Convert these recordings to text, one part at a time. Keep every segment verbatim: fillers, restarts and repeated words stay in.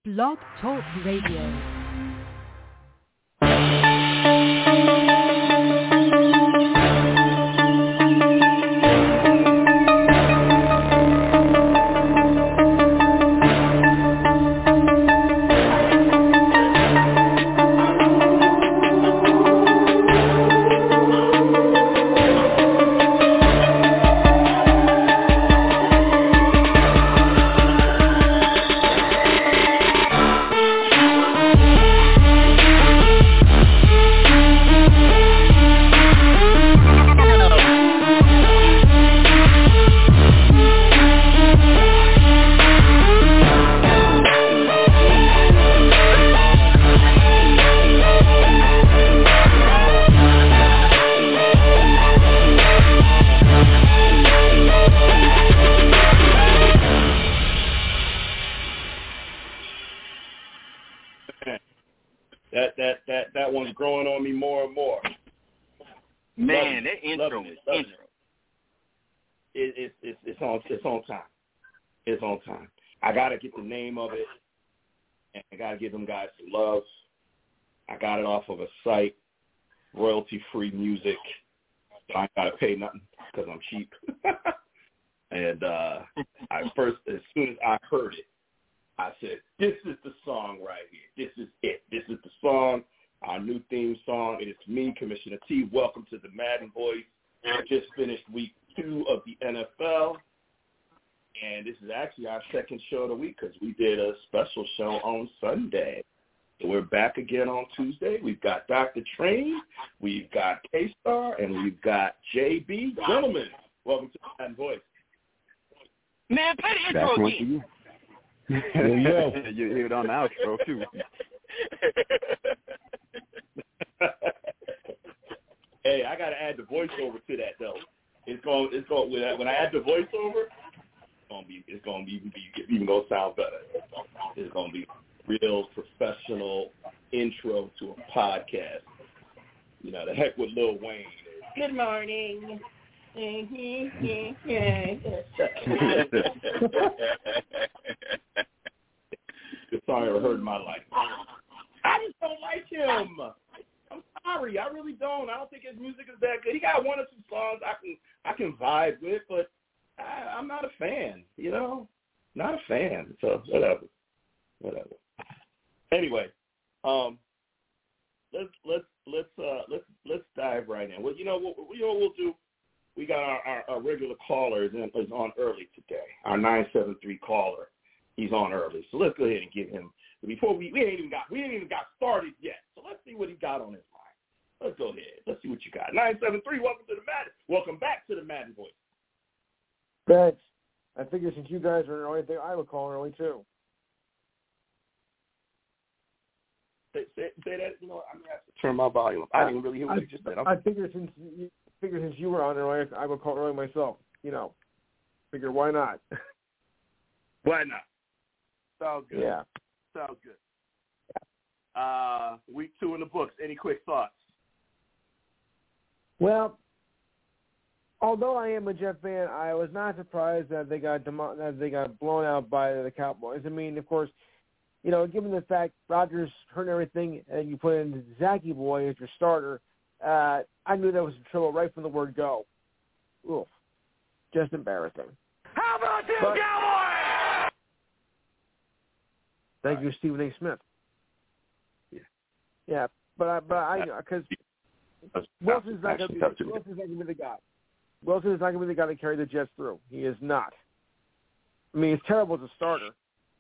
Blog Talk Radio. It's on time. I got to get the name of it, and I got to give them guys some love. I got it off of a site, royalty-free music. I ain't got to pay nothing because I'm cheap. and uh, I first, as soon as I heard it, I said, this is the song right here. This is it. This is the song, our new theme song. It is me, Commissioner T. Welcome to the Madden Voice. I just finished week two of the N F L. And this is actually our second show of the week because we did a special show on Sunday. So we're back again on Tuesday. We've got Doctor Train, we've got K-Star, and we've got J B. Gentlemen, welcome to the Madden Voice. Man, play the intro again. There you go. You hear it on the outro, too. Hey, I got to add the voiceover to that, though. It's going, it's going, when I, when I add the voiceover, Gonna be, it's gonna be even, be, even gonna sound better. It's gonna be real professional intro to a podcast. You know, the heck with Lil Wayne. Good morning. The song I ever heard in my life. I just don't like him. I'm sorry, I really don't. I don't think his music is that good. He got one or two songs I can I can vibe with, but I, I'm not a fan, you know, not a fan. So whatever, whatever. Anyway, um, let's let's let's uh, let's let's dive right in. Well, you know what you know what we'll do. We got our, our, our regular caller is, in, is on early today. Our nine seven three caller, he's on early. So let's go ahead and get him before we we ain't even got we ain't even got started yet. So let's see what he got on his mind. Let's go ahead. Let's see what you got. nine seven three. Welcome to the Madden. Welcome back to the Madden Voice. Thanks. I figure since you guys are early, I would call early too. Say, say, say that. You know, I'm gonna have to turn my volume up. I didn't really hear what I, you just said. I'm, I figure since you figure since you were on early, I would call early myself. You know, figure why not? Why not? Sounds good. Yeah. Sounds good. Uh, week two in the books. Any quick thoughts? Well. Although I am a Jet fan, I was not surprised that they got demo- that they got blown out by the Cowboys. I mean, of course, you know, given the fact Rodgers hurt everything, and you put in Zachy Boy as your starter, uh, I knew that was trouble right from the word go. Oof, just embarrassing. How about you, but, Cowboys? Thank you, Stephen A. Smith. Yeah, yeah, but I, but I because Wilson's not going to be Wilson's not going to be the guy. Wilson is not going to be the guy to carry the Jets through. He is not. I mean, it's terrible as a starter.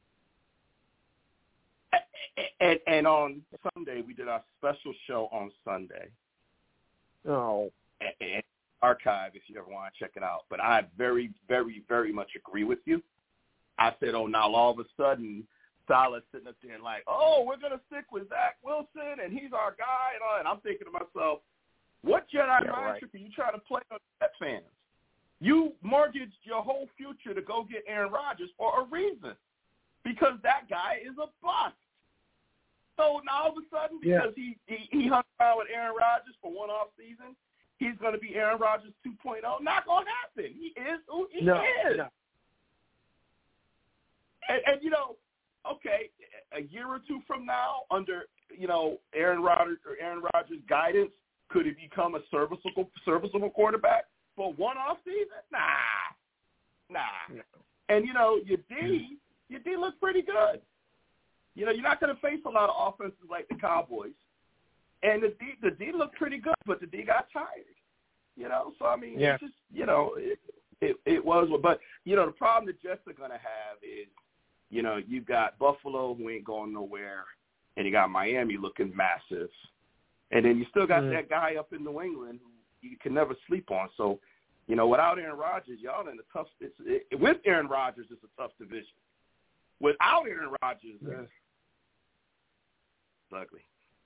And, and on Sunday, we did our special show on Sunday. Oh. And archive, if you ever want to check it out. But I very, very, very much agree with you. I said, oh, now all of a sudden, Salah's sitting up there and like, oh, we're going to stick with Zach Wilson, and he's our guy. And, all, and I'm thinking to myself, what Jedi yeah, mind right. trick are you trying to play on Jet fans? You mortgaged your whole future to go get Aaron Rodgers for a reason, because that guy is a bust. So now all of a sudden, because yeah. he, he he hung around with Aaron Rodgers for one off season, he's going to be Aaron Rodgers two point oh. Not going to happen. He is who he no, is. No. And, and, you know, okay, a year or two from now, under you know Aaron Rodgers or Aaron Rodgers' guidance, could he become a serviceable serviceable quarterback for one off season? Nah, nah. Yeah. And you know your D, your D looks pretty good. You know you're not going to face a lot of offenses like the Cowboys, and the D the D looked pretty good, but the D got tired. You know, so I mean, yeah. it's just you know it, it it was, but you know the problem the Jets are going to have is, you know, you got Buffalo who ain't going nowhere, and you got Miami looking massive, and then you still got mm-hmm. that guy up in New England who you can never sleep on. So, you know, without Aaron Rodgers, y'all in a tough. It's it, with Aaron Rodgers, it's a tough division. Without Aaron Rodgers, yeah. it's ugly.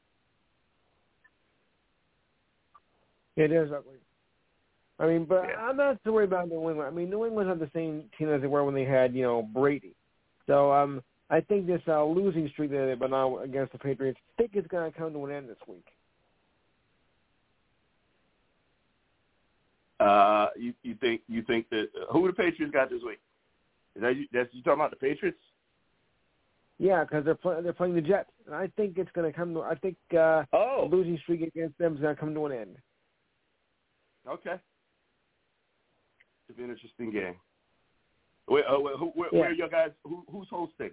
It is ugly. I mean, but yeah. I'm not too worried about New England. I mean, New England had the same team as they were when they had, you know, Brady. So um, I think this uh, losing streak that they've been on against the Patriots, I think it's going to come to an end this week. Uh, you, you think you think that uh, who the Patriots got this week? Is that you, that's you talking about the Patriots? Yeah, because they're playing they're playing the Jets, and I think it's going to come to. I think uh, oh. the losing streak against them is going to come to an end. Okay. It's an interesting game. Where, uh, where, where, yeah. where are you guys? Who, who's hosting?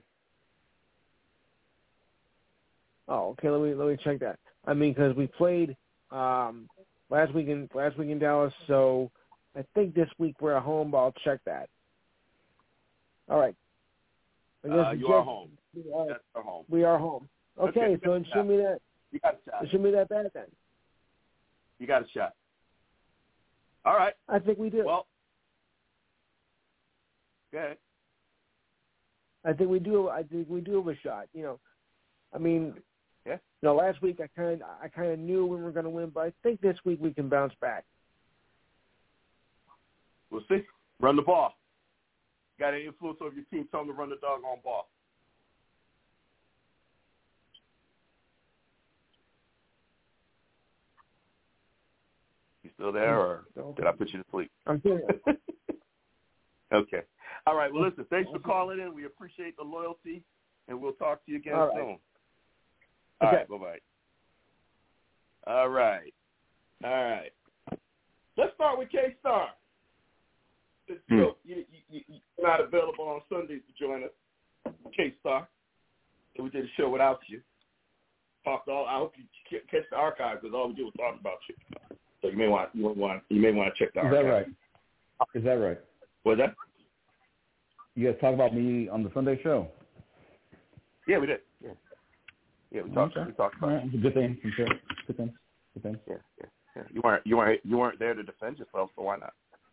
Oh, okay. Let me let me check that. I mean, because we played um, last week in last week in Dallas, so I think this week we're at home. But I'll check that. All right. I guess uh, you Jets, are home. We are, That's our home. We are home. Okay, okay so it should be that. You got a shot. It should be that bad then. You got a shot. All right. I think we do. Well. Okay. I think we do. I think we do have a shot. You know, I mean, yeah. You know, last week I kind I kind of knew we were going to win, but I think this week we can bounce back. We'll see. Run the ball. Got any influence over your team? Tell them to run the doggone ball. You still there, or did I put you to sleep? I'm here. Okay. All right. Well, listen, thanks for calling in. We appreciate the loyalty, and we'll talk to you again All right. soon. All okay. right. Bye-bye. All right. All right. Let's start with K-Star. Hmm. You, you, you, you're not available on Sundays to join us, K-Star. So we did a show without you. Talked all. I hope you catch the archive because all we did was talk about you. So you may want you want you may want to check the archive. Is that right? Is that right? Was that? You guys talk about me on the Sunday show? Yeah, we did. Yeah, yeah, we talked. Okay. We talked about. Right. It's a good thing. Sure. Good thing. Good thing. Yeah, yeah, yeah. You weren't, you weren't, you weren't there to defend yourself, so why not?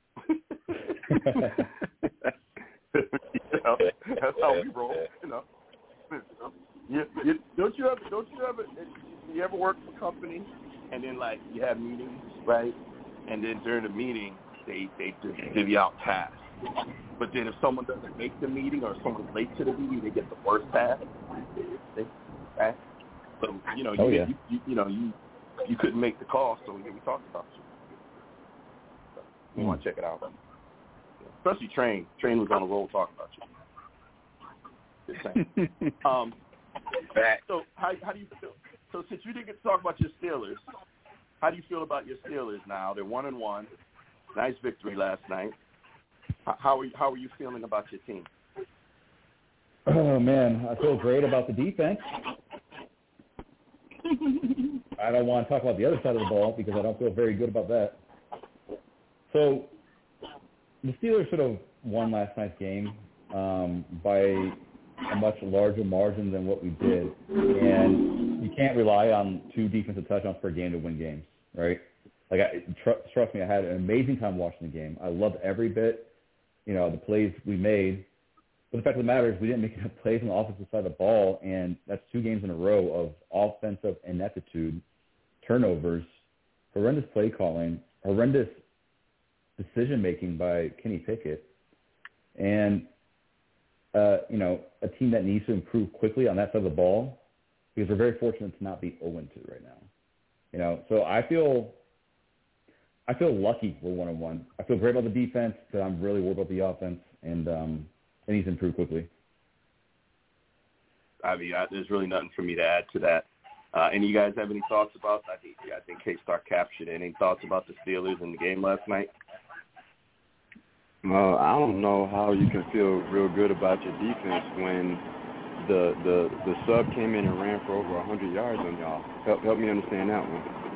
You know, that's how we roll. You know. You, you, don't you ever? Don't you ever? You ever work for a company and then like you have meetings, right? And then during the meeting, they they just divvy out tasks. But then if someone doesn't make the meeting or someone's late to the meeting, they get the worst task. Right? So you know, you, oh, yeah. you, you you know you you couldn't make the call, so we, we talked about you. So you mm. want to check it out, especially Train. Train was on the roll talking about you. Just saying. um, so how how do you feel? So since you didn't get to talk about your Steelers, how do you feel about your Steelers now? They're one and one. Nice victory last night. How are you, how are you feeling about your team? Oh man, I feel great about the defense. I don't want to talk about the other side of the ball because I don't feel very good about that. So the Steelers should have won last night's game um, by a much larger margin than what we did, and you can't rely on two defensive touchdowns per game to win games, right? Like, I, tr- trust me, I had an amazing time watching the game. I loved every bit, you know, the plays we made. But the fact of the matter is we didn't make enough plays on the offensive side of the ball, and that's two games in a row of offensive ineptitude, turnovers, horrendous play calling, horrendous decision-making by Kenny Pickett, and, uh, you know, a team that needs to improve quickly on that side of the ball because we're very fortunate to not be oh and two right now. You know, so I feel – I feel lucky we're one and one. I feel great about the defense, but I'm really worried about the offense, and um, it needs to improve quickly. I mean, I, there's really nothing for me to add to that. Uh, and you guys have any thoughts about? I think I think K-Star captured it. Any thoughts about the Steelers in the game last night? Uh, I don't know how you can feel real good about your defense when the the, the sub came in and ran for over one hundred yards on y'all. Help help me understand that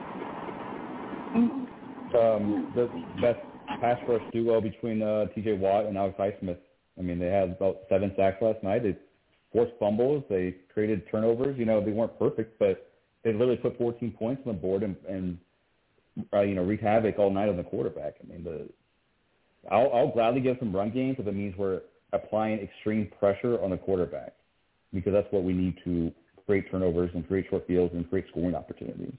one. Um, the best pass rush duo between uh, T J Watt and Alex Highsmith. I mean, they had about seven sacks last night. They forced fumbles. They created turnovers. You know, they weren't perfect, but they literally put fourteen points on the board and, and uh, you know, wreaked havoc all night on the quarterback. I mean, the I'll, I'll gladly give some run games if it means we're applying extreme pressure on the quarterback, because that's what we need to create turnovers and create short fields and create scoring opportunities.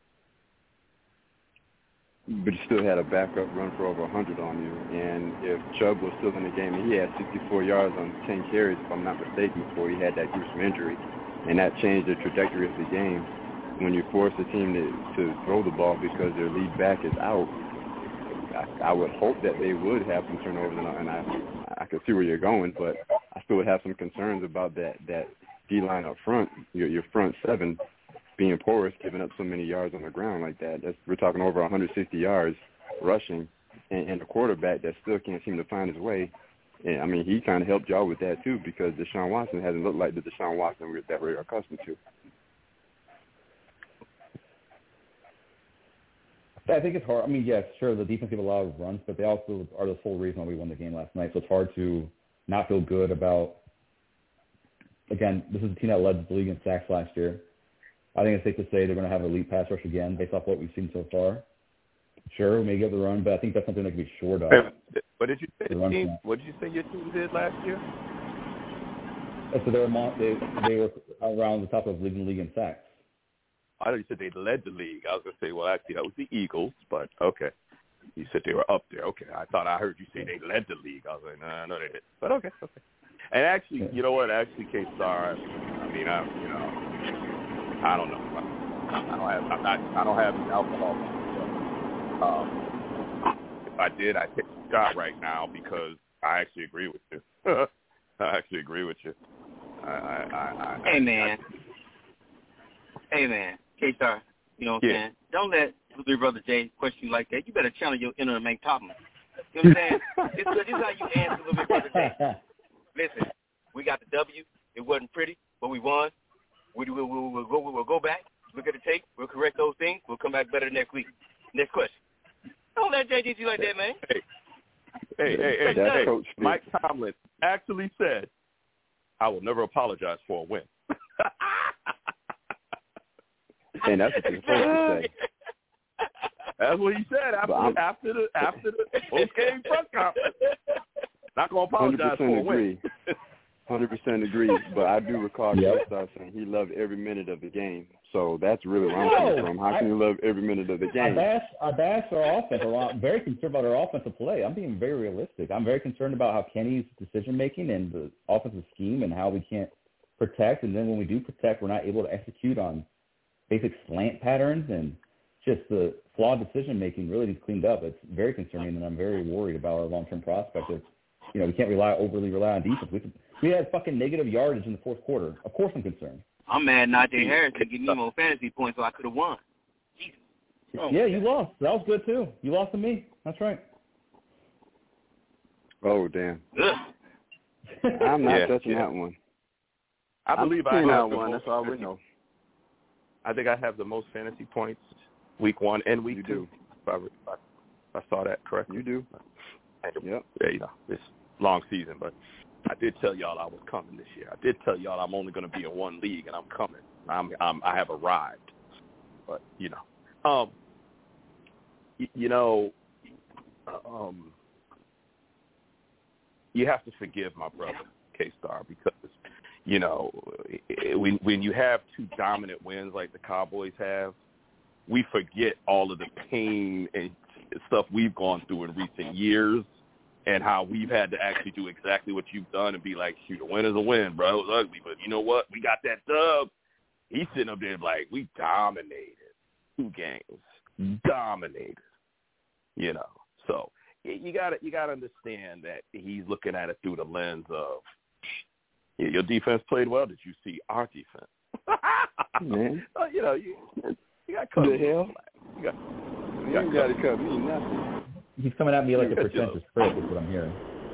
But you still had a backup run for over one hundred on you. And if Chubb was still in the game, and he had sixty-four yards on ten carries, if I'm not mistaken, before he had that gruesome injury, and that changed the trajectory of the game. When you force a team to, to throw the ball because their lead back is out, I, I would hope that they would have some turnovers, and I, I can see where you're going, but I still would have some concerns about that, that D-line up front, your, your front seven, being porous, giving up so many yards on the ground like that. That's, we're talking over one hundred sixty yards rushing, and, and a quarterback that still can't seem to find his way. And I mean, he kind of helped y'all with that too, because Deshaun Watson hasn't looked like the Deshaun Watson we're, that we're accustomed to. I think it's hard. I mean, yes, sure, the defense gave a lot of runs, but they also are the sole reason why we won the game last night. So it's hard to not feel good about, again, this is a team that led the league in sacks last year. I think it's safe to say they're going to have an elite pass rush again based off what we've seen so far. Sure, we may get the run, but I think that's something that can be shored up. What did you say? The team, what did you say your team did last year? So they were they they were around the top of league in league in sacks. I thought you said they led the league. I was going to say, well, actually, that was the Eagles, but okay. You said they were up there. Okay. I thought I heard you say they led the league. I was like, no, nah, no, they didn't. But okay, okay. And actually, you know what? Actually, K-Star, I mean, I, you know, I don't know. I don't have, I'm not, I don't have alcohol. Um, if I did, I'd take a shot right now because I actually agree with you. I actually agree with you. I, I, I, hey, I, man. I, hey, man. K-Star, you know what I'm yeah. saying? Don't let your brother Jay question you like that. You better channel your inner Mike Toppman. You know what I'm saying? this, this is how you answer little bit, brother Jay. Listen, we got the W. It wasn't pretty, but we won. We, we, we, we'll, go, we'll go back, look at the tape, we'll correct those things, we'll come back better next week. Next question. Don't let Jay do you like that, man. Hey, hey, hey, hey, hey. hey. Mike Tomlin actually said, I will never apologize for a win. And that's what you're supposed to say. That's what he said after after the after the post game press conference. Not gonna apologize for a win. one hundred percent agree. But I do recall yep. K-Star saying he loved every minute of the game. So that's really where I'm coming from. How can you love every minute of the game? I bash, I bash our offense. I'm very concerned about our offensive play. I'm being very realistic. I'm very concerned about how Kenny's decision making and the offensive scheme and how we can't protect. And then when we do protect, we're not able to execute on basic slant patterns, and just the flawed decision-making really needs cleaned up. It's very concerning, and I'm very worried about our long-term prospects. It's, you know, we can't rely overly rely on defense. We, we had fucking negative yardage in the fourth quarter. Of course I'm concerned. I'm mad Najee Harris didn't give me more fantasy points so I could have won. Jesus. Oh, yeah, you lost. That was good, too. You lost to me. That's right. Oh, damn. I'm not yeah, touching yeah. that one. I believe I have have one. Most, That's all we know. I think I have the most fantasy points week one and week you two. Do. If I, if I, if I saw that correctly. You do. Yep. Yeah, you know, it's long season, but I did tell y'all I was coming this year. I did tell y'all I'm only going to be in one league, and I'm coming. I'm, I'm I have arrived. But you know, um, y- you know, um, you have to forgive my brother K-Star because you know when when you have two dominant wins like the Cowboys have, we forget all of the pain and stuff we've gone through in recent years. And how we've had to actually do exactly what you've done and be like, shoot, a win is a win, bro. It was ugly, but you know what? We got that dub. He's sitting up there like, we dominated two games, dominated. You know, so you got to you got to understand that he's looking at it through the lens of, Yeah, your defense played well. Did you see our defense? Man. uh, you know, you, you got cut. The hell? You got, you got, got to cut me nothing. He's coming at me like a Yeah, percentage spread, is what I'm hearing.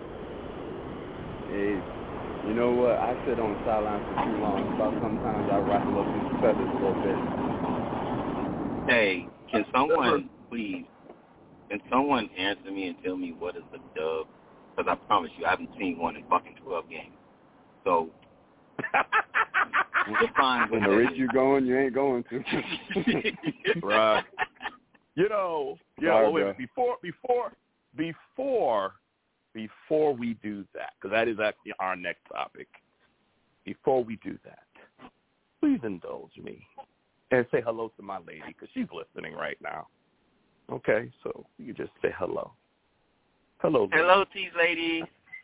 Hey, you know what? I sit on the sideline for too long. About sometimes I rattle up these feathers a little bit. Hey, can someone please, can someone answer me and tell me what is the dub? Because I promise you, I haven't seen one in fucking twelve games. So, define what When the that rate is. you're going, you ain't going to. right. You know, yeah. Sorry, Well, wait, bro. before, before, before, before we do that, because that is actually our next topic. Before we do that, please indulge me and say hello to my lady because she's listening right now. Okay, so you just say hello. Hello. Lady. Hello, Tease lady.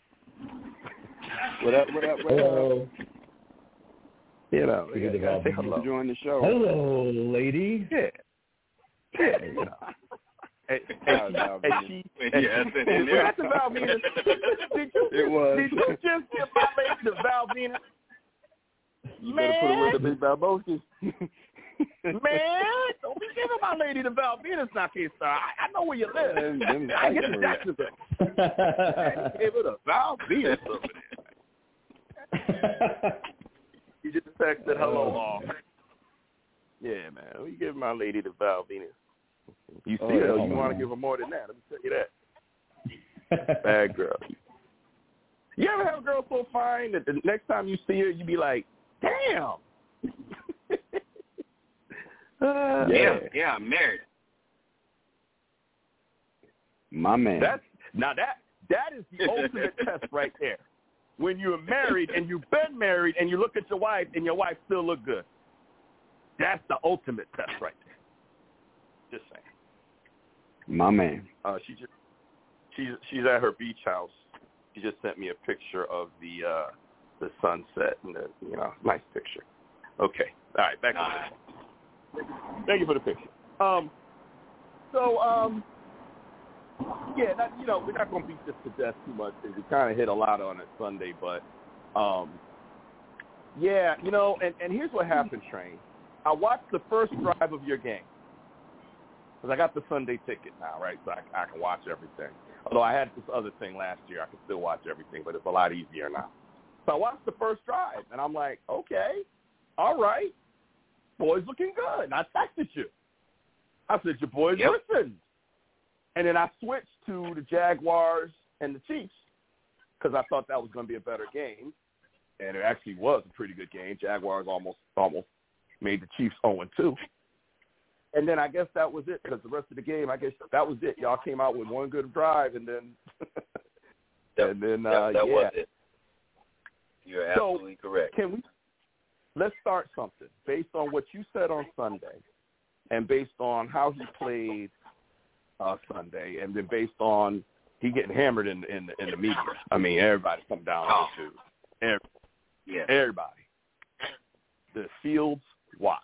What up, what up, what up? Hello. You know, You you gotta gotta say go. hello. Join the show. Hello, lady. Yeah. Yeah, you know. And, and, and she, and Yeah, she, that's it. and was that the Val Venus? Did you, It was. Did you just give my lady the Val Venus? You Man. better put away the big Balboskis. Man, don't be giving my lady the Val Venus now, K-Star. I, I know where you live. Them- them I get to customers. Jacksonville. Man, he gave her the Val Venus over there. You just texted hello all. Yeah, man. We give my lady the Val Venus. You see Oh, her, yeah. you want to give her more than that. Let me tell you that. Bad girl. You ever have a girl so fine that the next time you see her, you be like, damn. uh, Yeah, yeah, I'm married. My man. That's now that that is the ultimate test right there. When you're married and you've been married and you look at your wife and your wife still look good. That's the ultimate test right there. Just saying. My man. Uh, she just she's she's at her beach house. She just sent me a picture of the uh, the sunset and the you know nice picture. Okay, all right, back to this. Thank you for the picture. Um, so um, yeah, not, you know we're not going to beat this to death too much because we kind of hit a lot on it Sunday, but um, yeah, you know, and, and here's what happened, Train. I watched the first drive of your game. Because I got the Sunday ticket now, right? So I, I can watch everything. Although I had this other thing last year, I can still watch everything, but it's a lot easier now. So I watched the first drive, and I'm like, okay, all right, boys looking good. And I texted you. I said, your boys Yep. listened. And then I switched to the Jaguars and the Chiefs because I thought that was going to be a better game. And it actually was a pretty good game. Jaguars almost almost made the Chiefs oh and two. And then I guess that was it because the rest of the game, I guess that was it. Y'all came out with one good drive, and then and then uh, that, that yeah. was it. You're So, absolutely correct. Can we? Let's start something based on what you said on Sunday, and based on how he played uh, Sunday, and then based on he getting hammered in in, in the media. I mean, everybody come down Oh. to everybody. Yeah. Everybody. The Fields watch.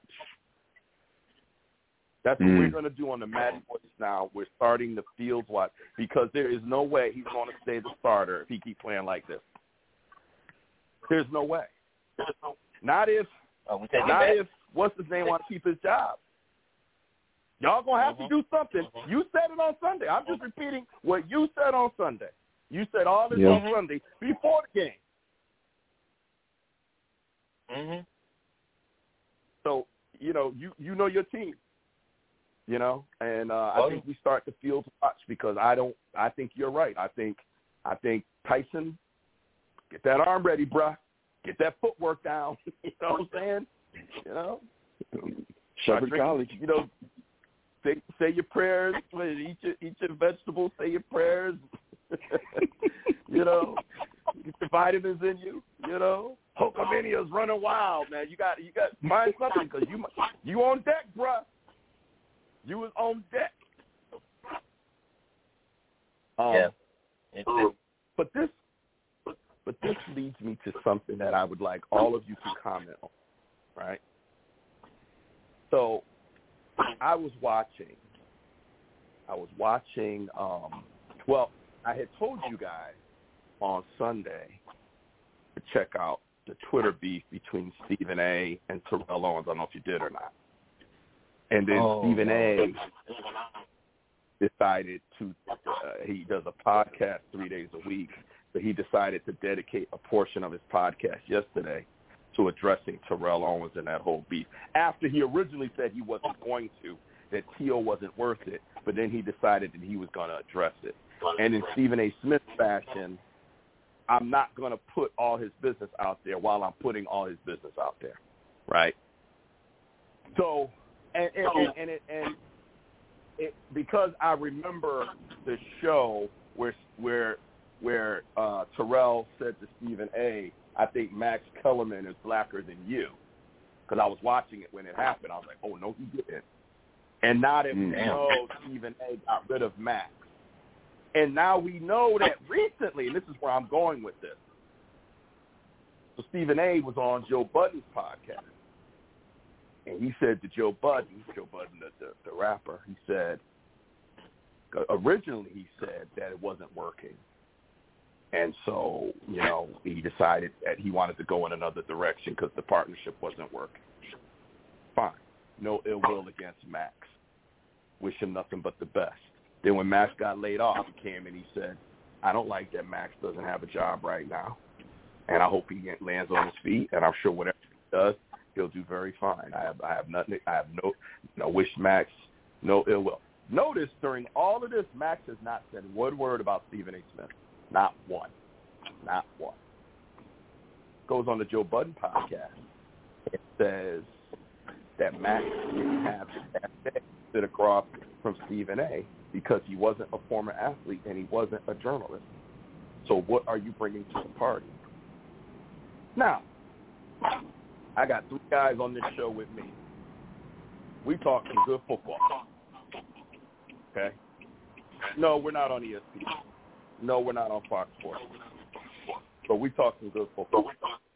That's what Mm. we're going to do on the Madden Voice now. We're starting the Fields watch because there is no way he's going to stay the starter if he keeps playing like this. There's no way. Not if, Oh, we take it not back. if, what's his name want to keep his job. Y'all going to have to do something. You said it on Sunday. I'm just repeating what you said on Sunday. You said all this Yeah. on Sunday before the game. Mm-hmm. So, you know, you, you know your team. You know, and uh, I Oh, think we start the field to watch because I don't. I think you're right. I think, I think Tyson, get that arm ready, bruh. Get that footwork down. You know what I'm saying? You know, Shepherd drink- College. You know, say say your prayers. Eat your eat your vegetables. Say your prayers. You know, get your vitamins in you. You know, Hulkamania's running wild, man. You got you got to find something because you you on deck, bruh. You was on deck. Um, Yeah. It's it. But this, but this leads me to something that I would like all of you to comment on, right? So, I was watching. I was watching. Um, well, I had told you guys on Sunday to check out the Twitter beef between Stephen A. and Terrell Owens. I don't know if you did or not. And then oh, Stephen A. decided to, uh, he does a podcast three days a week, but he decided to dedicate a portion of his podcast yesterday to addressing Terrell Owens and that whole beef. After he originally said he wasn't going to, that T O wasn't worth it, but then he decided that he was going to address it. And in Stephen A. Smith fashion, I'm not going to put all his business out there while I'm putting all his business out there, right? So, and and, and, and, it, and it, because I remember the show where where where uh, Terrell said to Stephen A., I think Max Kellerman is blacker than you, because I was watching it when it happened. I was like, oh, no, he didn't. And now that we know Stephen A. got rid of Max, and now we know that recently, and this is where I'm going with this. So Stephen A. was on Joe Budden's podcast, and he said to Joe Budden, Joe Budden, the, the, the rapper, he said, originally he said that it wasn't working. And so, you know, he decided that he wanted to go in another direction because the partnership wasn't working. Fine. No ill will against Max. Wish him nothing but the best. Then when Max got laid off, he came and he said, I don't like that Max doesn't have a job right now. And I hope he lands on his feet, and I'm sure whatever he does, he'll do very fine. I have I have nothing. I have no, no wish Max no ill will. Notice during all of this, Max has not said one word about Stephen A. Smith. Not one. Not one. Goes on the Joe Budden podcast. It says that Max didn't have the cafe sit across from Stephen A. because he wasn't a former athlete and he wasn't a journalist. So what are you bringing to the party? Now, I got three guys on this show with me. We talk some good football. Okay? No, we're not on E S P N. No, we're not on Fox Sports. But we talk some good football.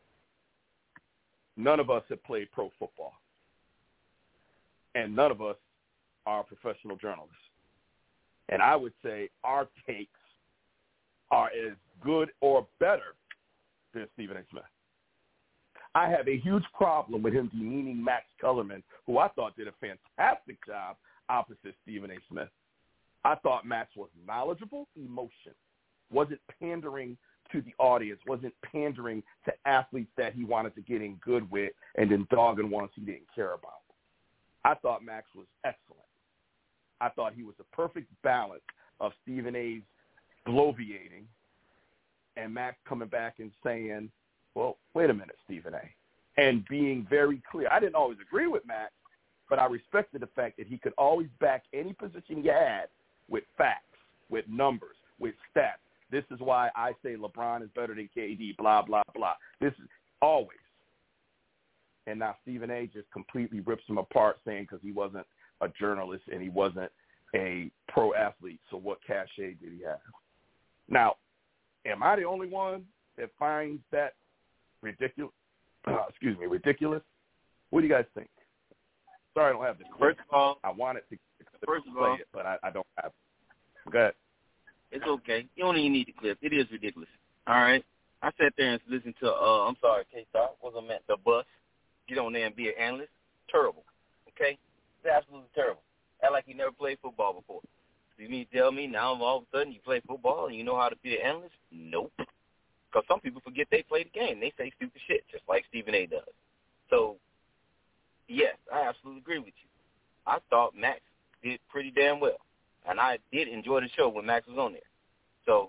None of us have played pro football. And none of us are professional journalists. And I would say our takes are as good or better than Stephen A. Smith. I have a huge problem with him demeaning Max Kellerman, who I thought did a fantastic job opposite Stephen A. Smith. I thought Max was knowledgeable, emotion, wasn't pandering to the audience, wasn't pandering to athletes that he wanted to get in good with and then dogging ones he didn't care about. I thought Max was excellent. I thought he was a perfect balance of Stephen A's bloviating and Max coming back and saying, well, wait a minute, Stephen A., and being very clear. I didn't always agree with Max, but I respected the fact that he could always back any position he had with facts, with numbers, with stats. This is why I say LeBron is better than K D, blah, blah, blah. This is always. And now Stephen A. just completely rips him apart saying because he wasn't a journalist and he wasn't a pro athlete, so what cachet did he have? Now, am I the only one that finds that ridiculous? Uh, excuse me, ridiculous? What do you guys think? Sorry, I don't have the clip. First of all, I wanted to, to first of play all, it, but I, I don't have it. Go ahead. It's okay. You don't even need the clip. It is ridiculous. All right? I sat there and listened to, uh, I'm sorry, K-Star, wasn't meant the bus. Get on there and be an analyst. Terrible. Okay? It's absolutely terrible. Act like you never played football before. You mean to tell me now all of a sudden you play football and you know how to be an analyst? Nope. Because some people forget they play the game. They say stupid shit just like Stephen A. does. So, yes, I absolutely agree with you. I thought Max did pretty damn well. And I did enjoy the show when Max was on there. So,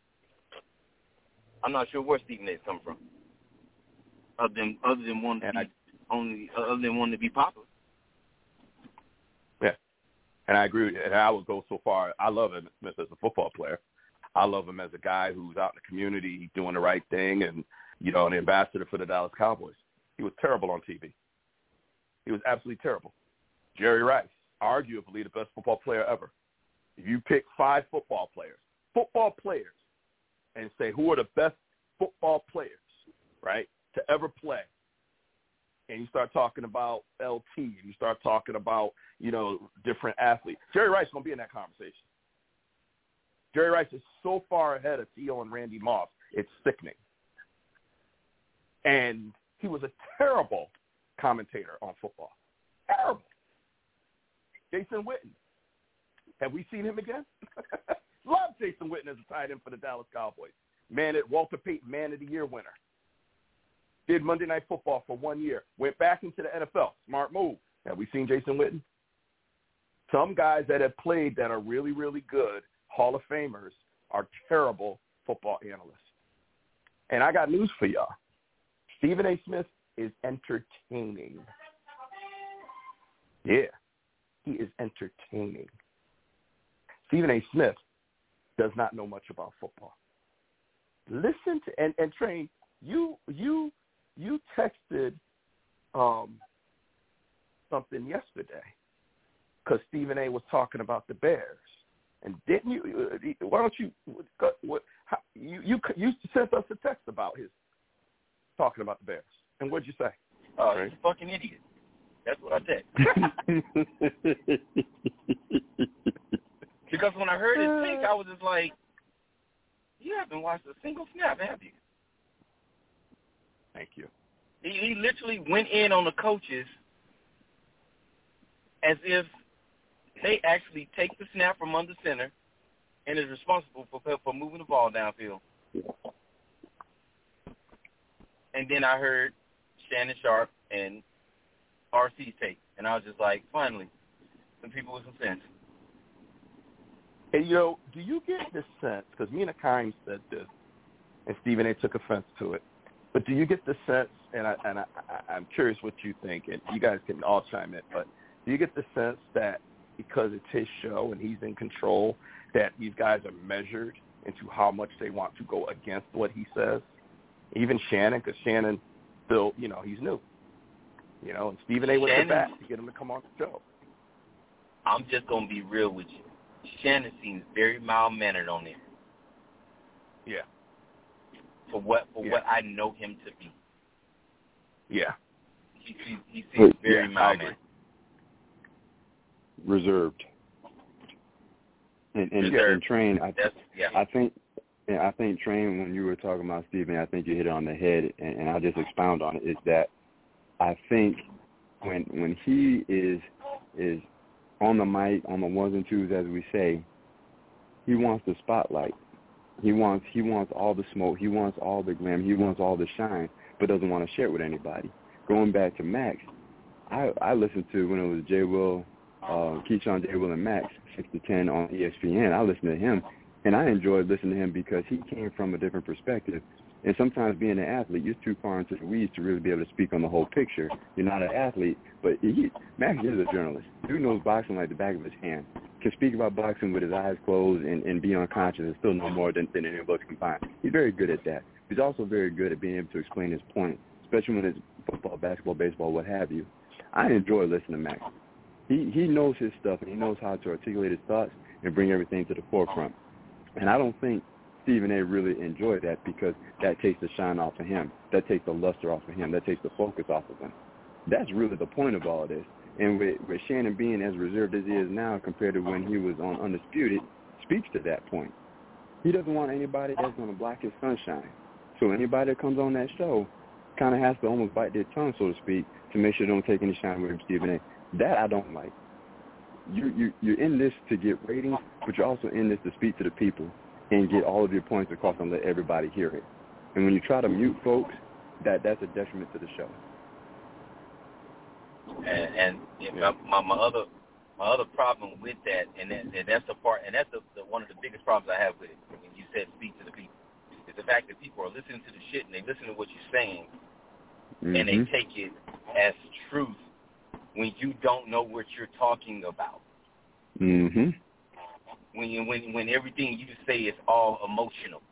I'm not sure where Stephen A. is coming from. Other than, other than wanting to be, I, only, other than wanting to be popular. Yeah. And I agree with you. And I would go so far. I love him as a football player. I love him as a guy who's out in the community doing the right thing and, you know, an ambassador for the Dallas Cowboys. He was terrible on T V. He was absolutely terrible. Jerry Rice, arguably the best football player ever. If you pick five football players, football players, and say who are the best football players, right, to ever play, and you start talking about L T, and you start talking about, you know, different athletes, Jerry Rice is going to be in that conversation. Jerry Rice is so far ahead of T O and Randy Moss, it's sickening. And he was a terrible commentator on football. Terrible. Jason Witten. Have we seen him again? Love Jason Witten as a tight end for the Dallas Cowboys. Man at Walter Payton, Man of the Year winner. Did Monday Night Football for one year. Went back into the N F L. Smart move. Have we seen Jason Witten? Some guys that have played that are really, really good, Hall of Famers, are terrible football analysts. And I got news for y'all. Stephen A. Smith is entertaining. Yeah, he is entertaining. Stephen A. Smith does not know much about football. Listen to and, and Train, you you you texted um, something yesterday because Stephen A. was talking about the Bears, and didn't you? Why don't you? What how, you you you sent us a text about his talking about the Bears, and what'd you say? Oh, right. He's a fucking idiot. That's what I said. Because when I heard his take, I was just like, you haven't watched a single snap, have you? Thank you. He, he literally went in on the coaches as if they actually take the snap from under center and is responsible for for moving the ball downfield. And then I heard Shannon Sharp and R C's take, and I was just like, finally, some people with some sense. And, you know, do you get the sense, because Mina Kimes said this, and Stephen A. took offense to it, but do you get the sense, and, I, and I, I, I'm curious what you think, and you guys can all chime in, but do you get the sense that because it's his show and he's in control, that these guys are measured into how much they want to go against what he says? Even Shannon, because Shannon still, you know, he's new. You know, and Stephen A. went to bat to get him to come on the show. I'm just going to be real with you. Shannon seems very mild-mannered on there. Yeah. For what for yeah. what I know him to be. Yeah. He, he, he seems very yeah, mild-mannered. Reserved. And, and, Reserved. and Train, I, yeah. I think, I think Train, when you were talking about Stephen, I think you hit it on the head, and, and I'll just expound on it. Is that I think when when he is is on the mic, on the ones and twos, as we say, he wants the spotlight. He wants he wants all the smoke. He wants all the glam. He wants all the shine, but doesn't want to share it with anybody. Going back to Max, I, I listened to when it was J. Will, uh, Keyshawn, J. Will, and Max, six to ten on E S P N. I listened to him, and I enjoyed listening to him because he came from a different perspective. And sometimes being an athlete, you're too far into the weeds to really be able to speak on the whole picture. You're not an athlete, but he, Max is a journalist. Dude knows boxing like the back of his hand. Can speak about boxing with his eyes closed and, and be unconscious and still know more than, than any of us combined. He's very good at that. He's also very good at being able to explain his point, especially when it's football, basketball, baseball, what have you. I enjoy listening to Max. He he knows his stuff, and he knows how to articulate his thoughts and bring everything to the forefront. And I don't think Stephen A. really enjoyed that because that takes the shine off of him. That takes the luster off of him. That takes the focus off of him. That's really the point of all this. And with, with Shannon being as reserved as he is now compared to when he was on Undisputed, speaks to that point. He doesn't want anybody that's going to block his sunshine. So anybody that comes on that show kind of has to almost bite their tongue, so to speak, to make sure they don't take any shine with him, Stephen A. That I don't like. You, you, you're in this to get ratings, but you're also in this to speak to the people and get all of your points across and let everybody hear it. And when you try to mute folks, that that's a detriment to the show. And, and yeah. my, my other my other problem with that, and, that, and that's the part, and that's the, the one of the biggest problems I have with it. When you said speak to the people, is the fact that people are listening to the shit and they listen to what you're saying, mm-hmm. and they take it as truth when you don't know what you're talking about. Mm-hmm. When you, when when everything you say is all emotional.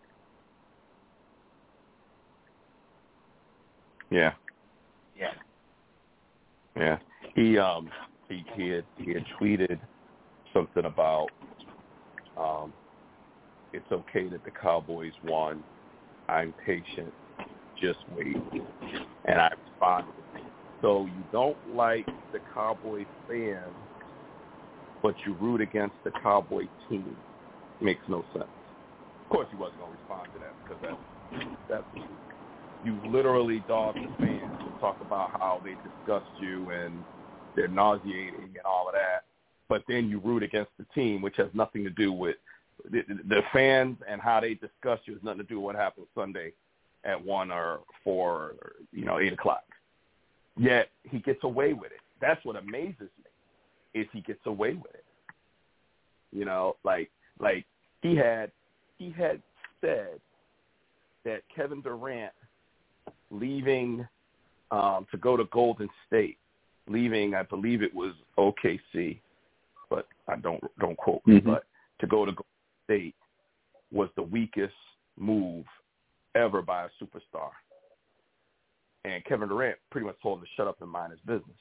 Yeah. Yeah. Yeah. He um he he had he had tweeted something about um it's okay that the Cowboys won. I'm patient. Just wait. And I responded. So you don't like the Cowboy fans, but you root against the Cowboy team. Makes no sense. Of course he wasn't going to respond to that because that's, that's you literally dog the fans and talk about how they disgust you and they're nauseating and all of that. But then you root against the team, which has nothing to do with the, the fans and how they discuss you. Has nothing to do with what happened Sunday at one or four or, you know, eight o'clock. Yet he gets away with it. That's what amazes me, is he gets away with it. You know, like like he had he had said that Kevin Durant leaving um, to go to Golden State, leaving, I believe it was O K C, but I don't don't quote me, mm-hmm. but to go to Golden State was the weakest move ever by a superstar. And Kevin Durant pretty much told him to shut up and mind his business.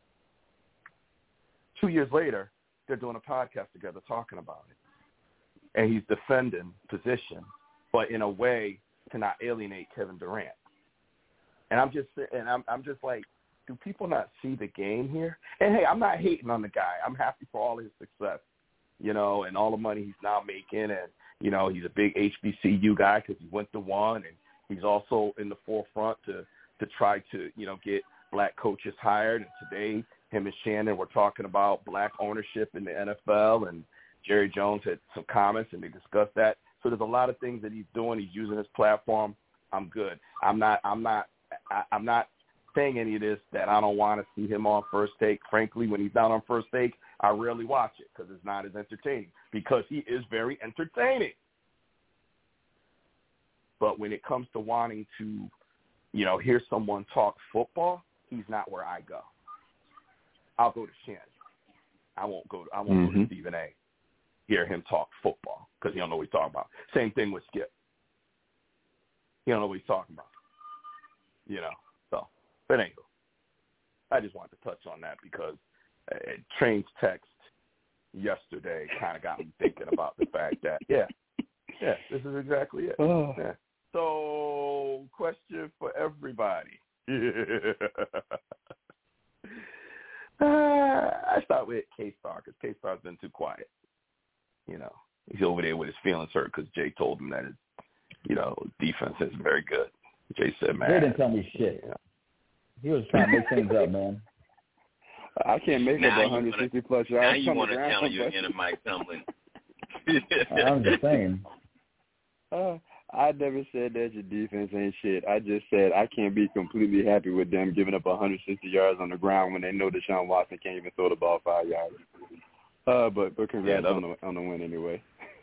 Two years later, they're doing a podcast together talking about it. And he's defending position, but in a way to not alienate Kevin Durant. And I'm just and I'm I'm just like, do people not see the game here? And hey, I'm not hating on the guy. I'm happy for all his success, you know, and all the money he's now making. And, you know, he's a big H B C U guy because he went to one, and he's also in the forefront to, to try to, you know, get black coaches hired. And today, him and Shannon were talking about black ownership in the N F L, and Jerry Jones had some comments, and they discussed that. So there's a lot of things that he's doing. He's using his platform. I'm good. I'm not. I'm not. I, I'm not saying any of this that I don't want to see him on First Take. Frankly, when he's not on First Take, I rarely watch it because it's not as entertaining. Because he is very entertaining. But when it comes to wanting to, you know, hear someone talk football, he's not where I go. I'll go to Shannon. I won't go. I won't mm-hmm. go to Stephen A. Hear him talk football because he don't know what he's talking about. Same thing with Skip. He don't know what he's talking about. You know. So, but anyway, I just wanted to touch on that because uh, Train's text yesterday kind of got me thinking about the fact that yeah, yeah, this is exactly it. Oh. Yeah. So, question for everybody. Uh, I start with K-Star because K-Star's been too quiet. You know, he's over there with his feelings hurt because Jay told him that his, you know, defense isn't very good. Jay said, man. Jay didn't tell me shit. You know. He was trying to make things up, man. I can't make now up one hundred sixty plus yards. Now you want to tell your inner Mike Tomlin. I'm just saying. Uh, I never said that your defense ain't shit. I just said I can't be completely happy with them giving up one hundred sixty yards on the ground when they know Deshaun Watson can't even throw the ball five yards. Uh, but but congrats yeah, on the on the win anyway.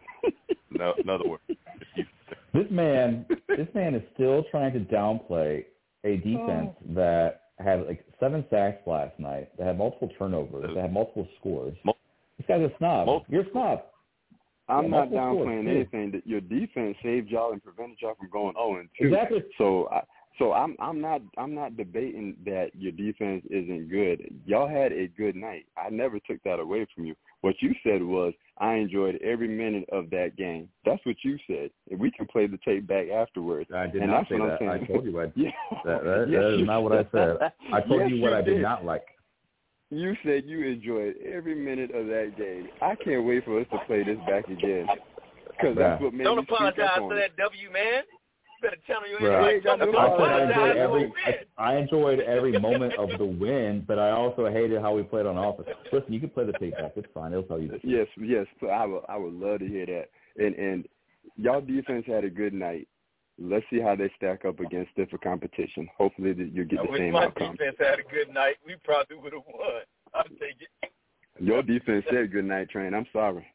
No, in other words, this man this man is still trying to downplay a defense oh. that had like seven sacks last night, that had multiple turnovers, that had multiple scores. This guy's a snob. Multiple. You're a snob. I'm yeah, not downplaying anything. That your defense saved y'all and prevented y'all from going oh and two. Exactly. So, I, so I'm I'm not I'm not debating that your defense isn't good. Y'all had a good night. I never took that away from you. What you said was I enjoyed every minute of that game. That's what you said. And we can play the tape back afterwards. I did and not that's say what that. I'm I told you I. yeah. That, that, yes, that is not what I said. I told yes, you what you I did did. not like. You said you enjoyed every minute of that game. I can't wait for us to play this back again. Because that's what made Don't me apologize for for that W, man. You better tell me you right. ain't like, I, I, enjoyed every, I, I enjoyed every moment of the win, but I also hated how we played on offense. Listen, you can play the tape back. It's fine. It'll tell you the truth. Yes, yes. So I would, I would love to hear that. And and y'all defense had a good night. Let's see how they stack up against stiffer competition. Hopefully you'll get the now, same my outcome. Defense had a good night. We probably would have won. I'll take it. Your defense said good night, Train. I'm sorry.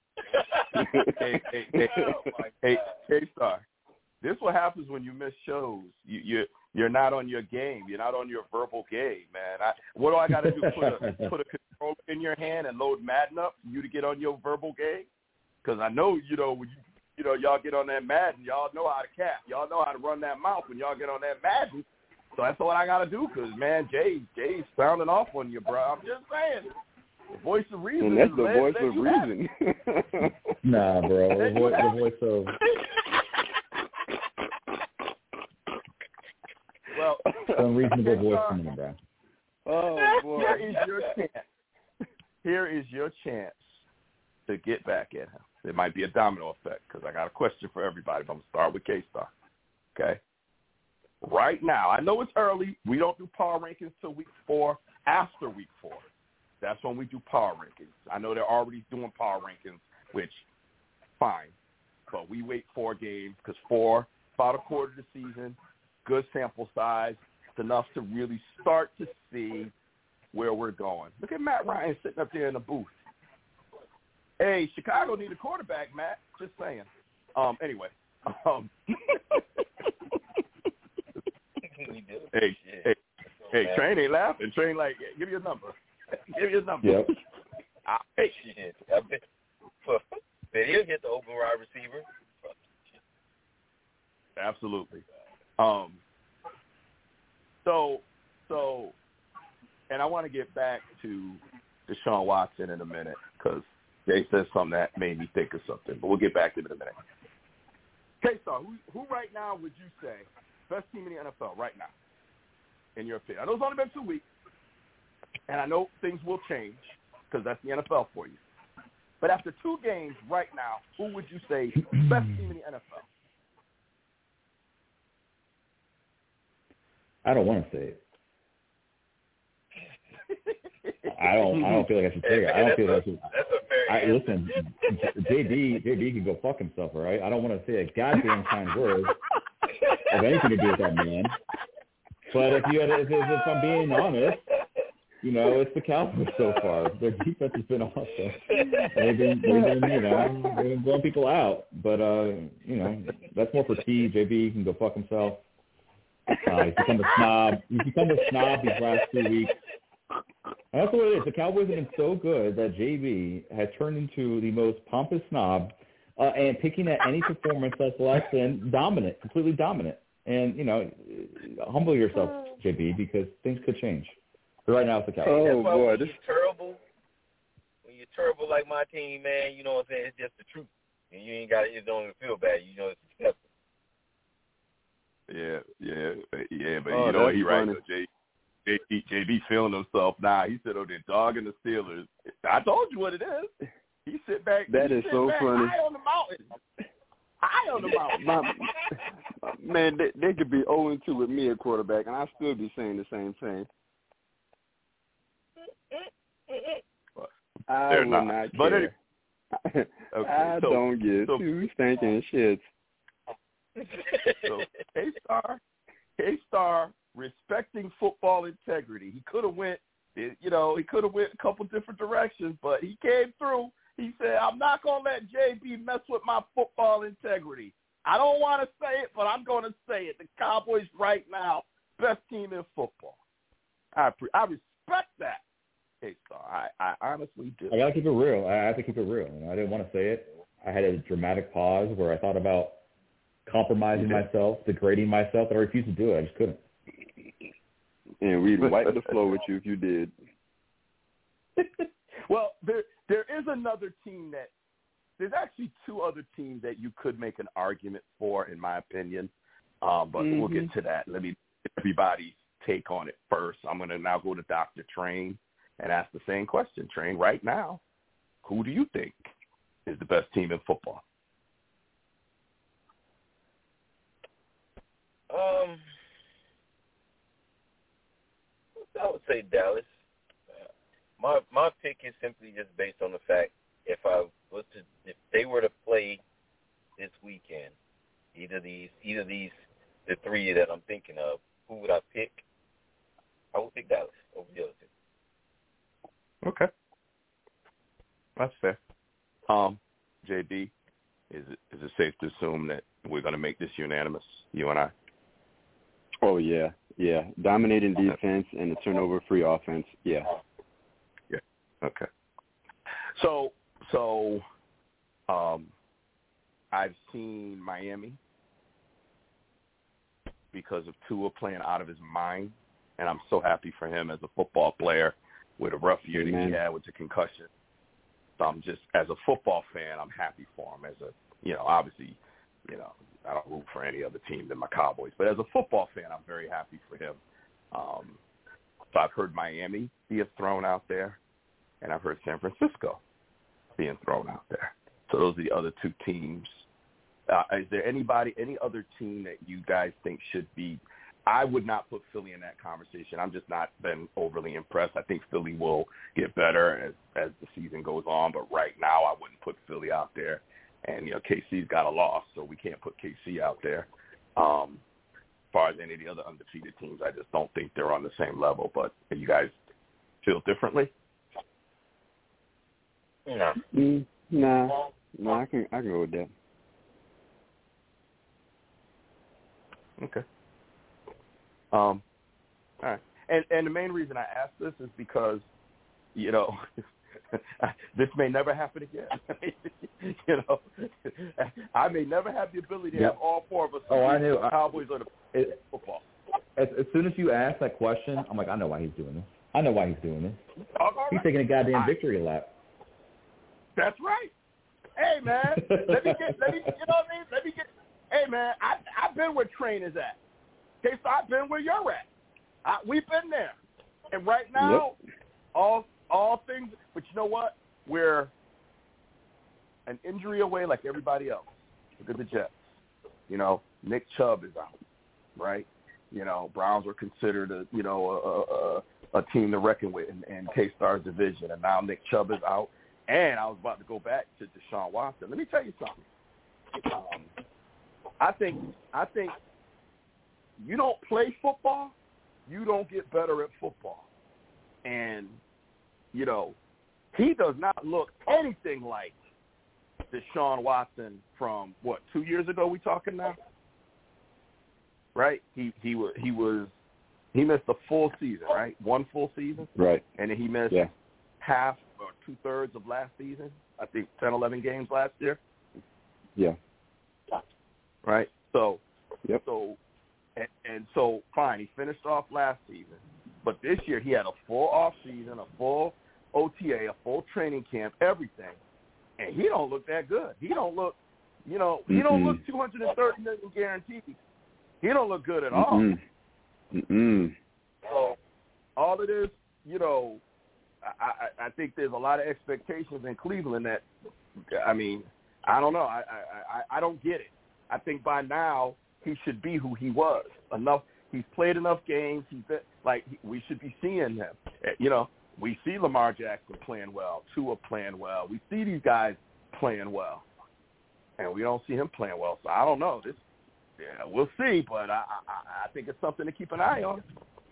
hey, hey, hey, oh hey, K-Star. This is what happens when you miss shows. You, you, you're not on your game. You're not on your verbal game, man. I, what do I got to do? Put a, put a controller in your hand and load Madden up for you to get on your verbal game? Because I know, you know, when you, you know, y'all get on that Madden, y'all know how to cap. Y'all know how to run that mouth when y'all get on that Madden. So that's what I got to do because, man, Jay, Jay's sounding off on you, bro. I'm just saying. The voice of reason. And that's is the let, voice let of reason. Nah, bro. The voice, the voice of... Well, some reasonable voice from me, bro. Oh, boy. Here is your chance. Here is your chance to get back at him. It might be a domino effect because I got a question for everybody, but I'm going to start with K-Star. Okay? right now, I know it's early. We don't do power rankings till week four. After week four, that's when we do power rankings. I know they're already doing power rankings, which, fine. But we wait four games because four, about a quarter of the season, good sample size. It's enough to really start to see where we're going. Look at Matt Ryan sitting up there in the booth. Hey, Chicago need a quarterback, Matt. Just saying. Um, anyway. Um, hey, hey, hey, Train ain't laughing. Train like, yeah, give me a number. Give me a number. Yep. I bet shit. I bet. But he'll get the open wide receiver. Absolutely. Um. So, so, and I want to get back to Deshaun Watson in a minute because Jay said something that made me think of something, but we'll get back to it in a minute. K-Star, who, who right now would you say best team in the N F L right now, in your opinion? I know it's only been two weeks, and I know things will change because that's the N F L for you. But after two games right now, who would you say best team in the N F L? I don't want to say it. I don't. I don't feel like I should say it. I don't feel like I should. I, listen, J D, J D can go fuck himself, all right? I don't want to say a goddamn kind word of anything to do with that man. But if you had, if, if I'm being honest, you know, it's the Cowboys so far. Their defense has been awesome. They've been, they've been, you know, they've been blowing people out. But uh, you know, that's more for T. J B can go fuck himself. Uh, he's become a snob. He's become a snob these last two weeks. And that's what it is. The Cowboys have been so good that J B has turned into the most pompous snob uh, and picking at any performance that's less than dominant, completely dominant. And, you know, humble yourself, J B, because things could change. But right now it's the Cowboys. Oh, boy. When you're terrible, when you're terrible like my team, man, you know what I'm saying? It's just the truth. And you ain't got to, it don't even feel bad. You know, it's acceptable. Yeah, yeah, yeah, but Oh, you know what? that's He right, funny. though, J. J B, J B feeling himself now. He said, "Oh, they're dogging the Steelers." I told you what it is. He sit back. That he is sit so back funny. High on the mountain. High on the mountain. My, man, they, they could be oh and two with me at quarterback, and I'd still be saying the same thing. I They're would not. not But care. anyway, okay, I so, don't give so, two stinking shits. So K-Star, K-Star, respecting football integrity. He could have went, you know, he could have went a couple different directions, but he came through. He said, "I'm not gonna let J B mess with my football integrity. I don't want to say it, but I'm going to say it. The Cowboys right now, best team in football." I pre- I respect that, K-Star. I, I honestly do. I gotta keep it real. I have to keep it real. You know, I didn't want to say it. I had a dramatic pause where I thought about compromising myself, degrading myself, and I refused to do it. I just couldn't. And we'd wipe the floor with you if you did. Well, there there is another team that there's actually two other teams that you could make an argument for, in my opinion. Um, but mm-hmm. we'll get to that. Let me get everybody's take on it first. I'm going to now go to Doctor Train and ask the same question. Train, right now, who do you think is the best team in football? Um, I would say Dallas. Uh, my my pick is simply just based on the fact if I was to if they were to play this weekend, either these either these the three that I'm thinking of, who would I pick? I would pick Dallas over the other two. Okay, that's fair. Um, J B, is it is it safe to assume that we're going to make this unanimous, you and I? Oh, yeah, yeah. Dominating defense and the turnover-free offense, yeah. Yeah, okay. So, so um, I've seen Miami because of Tua playing out of his mind, and I'm so happy for him as a football player with a rough year that he had with the concussion. So I'm just, as a football fan, I'm happy for him. As a, you know, obviously, you know, I don't root for any other team than my Cowboys. But as a football fan, I'm very happy for him. Um, so I've heard Miami being thrown out there, and I've heard San Francisco being thrown out there. So those are the other two teams. Uh, is there anybody, any other team that you guys think should be I would not put Philly in that conversation. I'm just not been overly impressed. I think Philly will get better as, as the season goes on, but right now I wouldn't put Philly out there. And, you know, K C's got a loss, so we can't put K C out there. Um, as far as any of the other undefeated teams, I just don't think they're on the same level. But you guys feel differently? No. Mm, nah, no, I can I can go with that. Okay. Um, all right. And and the main reason I ask this is because, you know, this may never happen again. You know, I may never have the ability to yep. have all four of us. Oh, I knew. Cowboys or the it, football. As, as soon as you ask that question, I'm like, I know why he's doing this. I know why he's doing this. All right. He's taking a goddamn I, victory lap. That's right. Hey, man, let me get, let me, you know what I mean? Let me get, hey, man, I, I've been where Train is at. Okay, so I've been where you're at. I, we've been there. And right now, yep. all all things, but you know what? We're an injury away like everybody else. Look at the Jets. You know, Nick Chubb is out, right? You know, Browns were considered a, you know, a, a, a team to reckon with in, in K-Star's division, and now Nick Chubb is out. And I was about to go back to Deshaun Watson. Let me tell you something. Um, I think I think you don't play football, you don't get better at football. And, you know, he does not look anything like Deshaun Watson from, what, two years ago we talking now? Right? He he was he was he missed a full season, right? One full season. Right. And then he missed yeah. half or two-thirds of last season. I think ten, eleven games last year. Yeah. Right? So, yep. so and, and so, fine, he finished off last season. But this year he had a full off season, a full O T A, a full training camp, everything. And he don't look that good. He don't look, you know, he Mm-mm. don't look two hundred thirty million dollars guaranteed. He don't look good at all. Mm-mm. Mm-mm. So all it is, you know, I, I, I think there's a lot of expectations in Cleveland that, I mean, I don't know. I, I, I don't get it. I think by now he should be who he was. Enough. He's played enough games. He's been, like, we should be seeing him. You know, we see Lamar Jackson playing well, Tua playing well. We see these guys playing well, and we don't see him playing well. So I don't know. This, yeah, we'll see, but I, I, I think it's something to keep an eye on.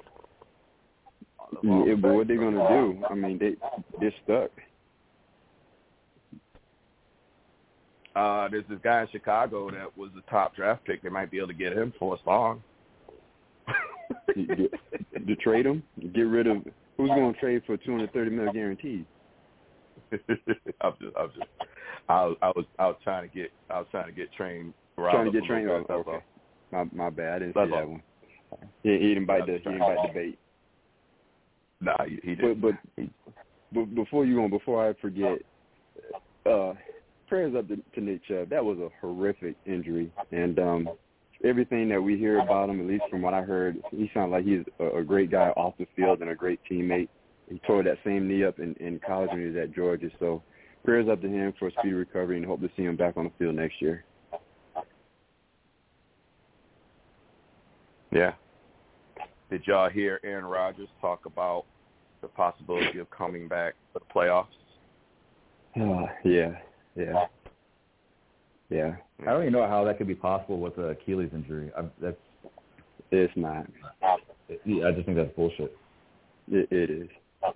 Yeah, but what they gonna do? I mean, they they're stuck. Uh, there's this guy in Chicago that was the top draft pick. They might be able to get him for a song. to, to trade him, get rid of who's going to trade for two hundred thirty million guaranteed. I'm just, I'm just, I was, I was, I was trying to get, I was trying to get trained. Trying to get trained. Oh, okay. My, my bad. I didn't see that one. He, he didn't bite the, he didn't bite the bait. Nah, he, he didn't. But, but, but before you go, before I forget, uh, prayers up to, to Nick Chubb. That was a horrific injury, and um, everything that we hear about him, at least from what I heard, he sounds like he's a, a great guy off the field and a great teammate. He tore that same knee up in, in college when he was at Georgia. So prayers up to him for a speedy recovery and hope to see him back on the field next year. Yeah. Did y'all hear Aaron Rodgers talk about the possibility of coming back for the playoffs? Uh, yeah, yeah, yeah. I don't even know how that could be possible with an Achilles injury. I, that's it's not. It, I just think that's bullshit. It, it is.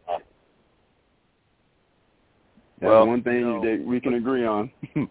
That's well, one thing you know, that we can agree on.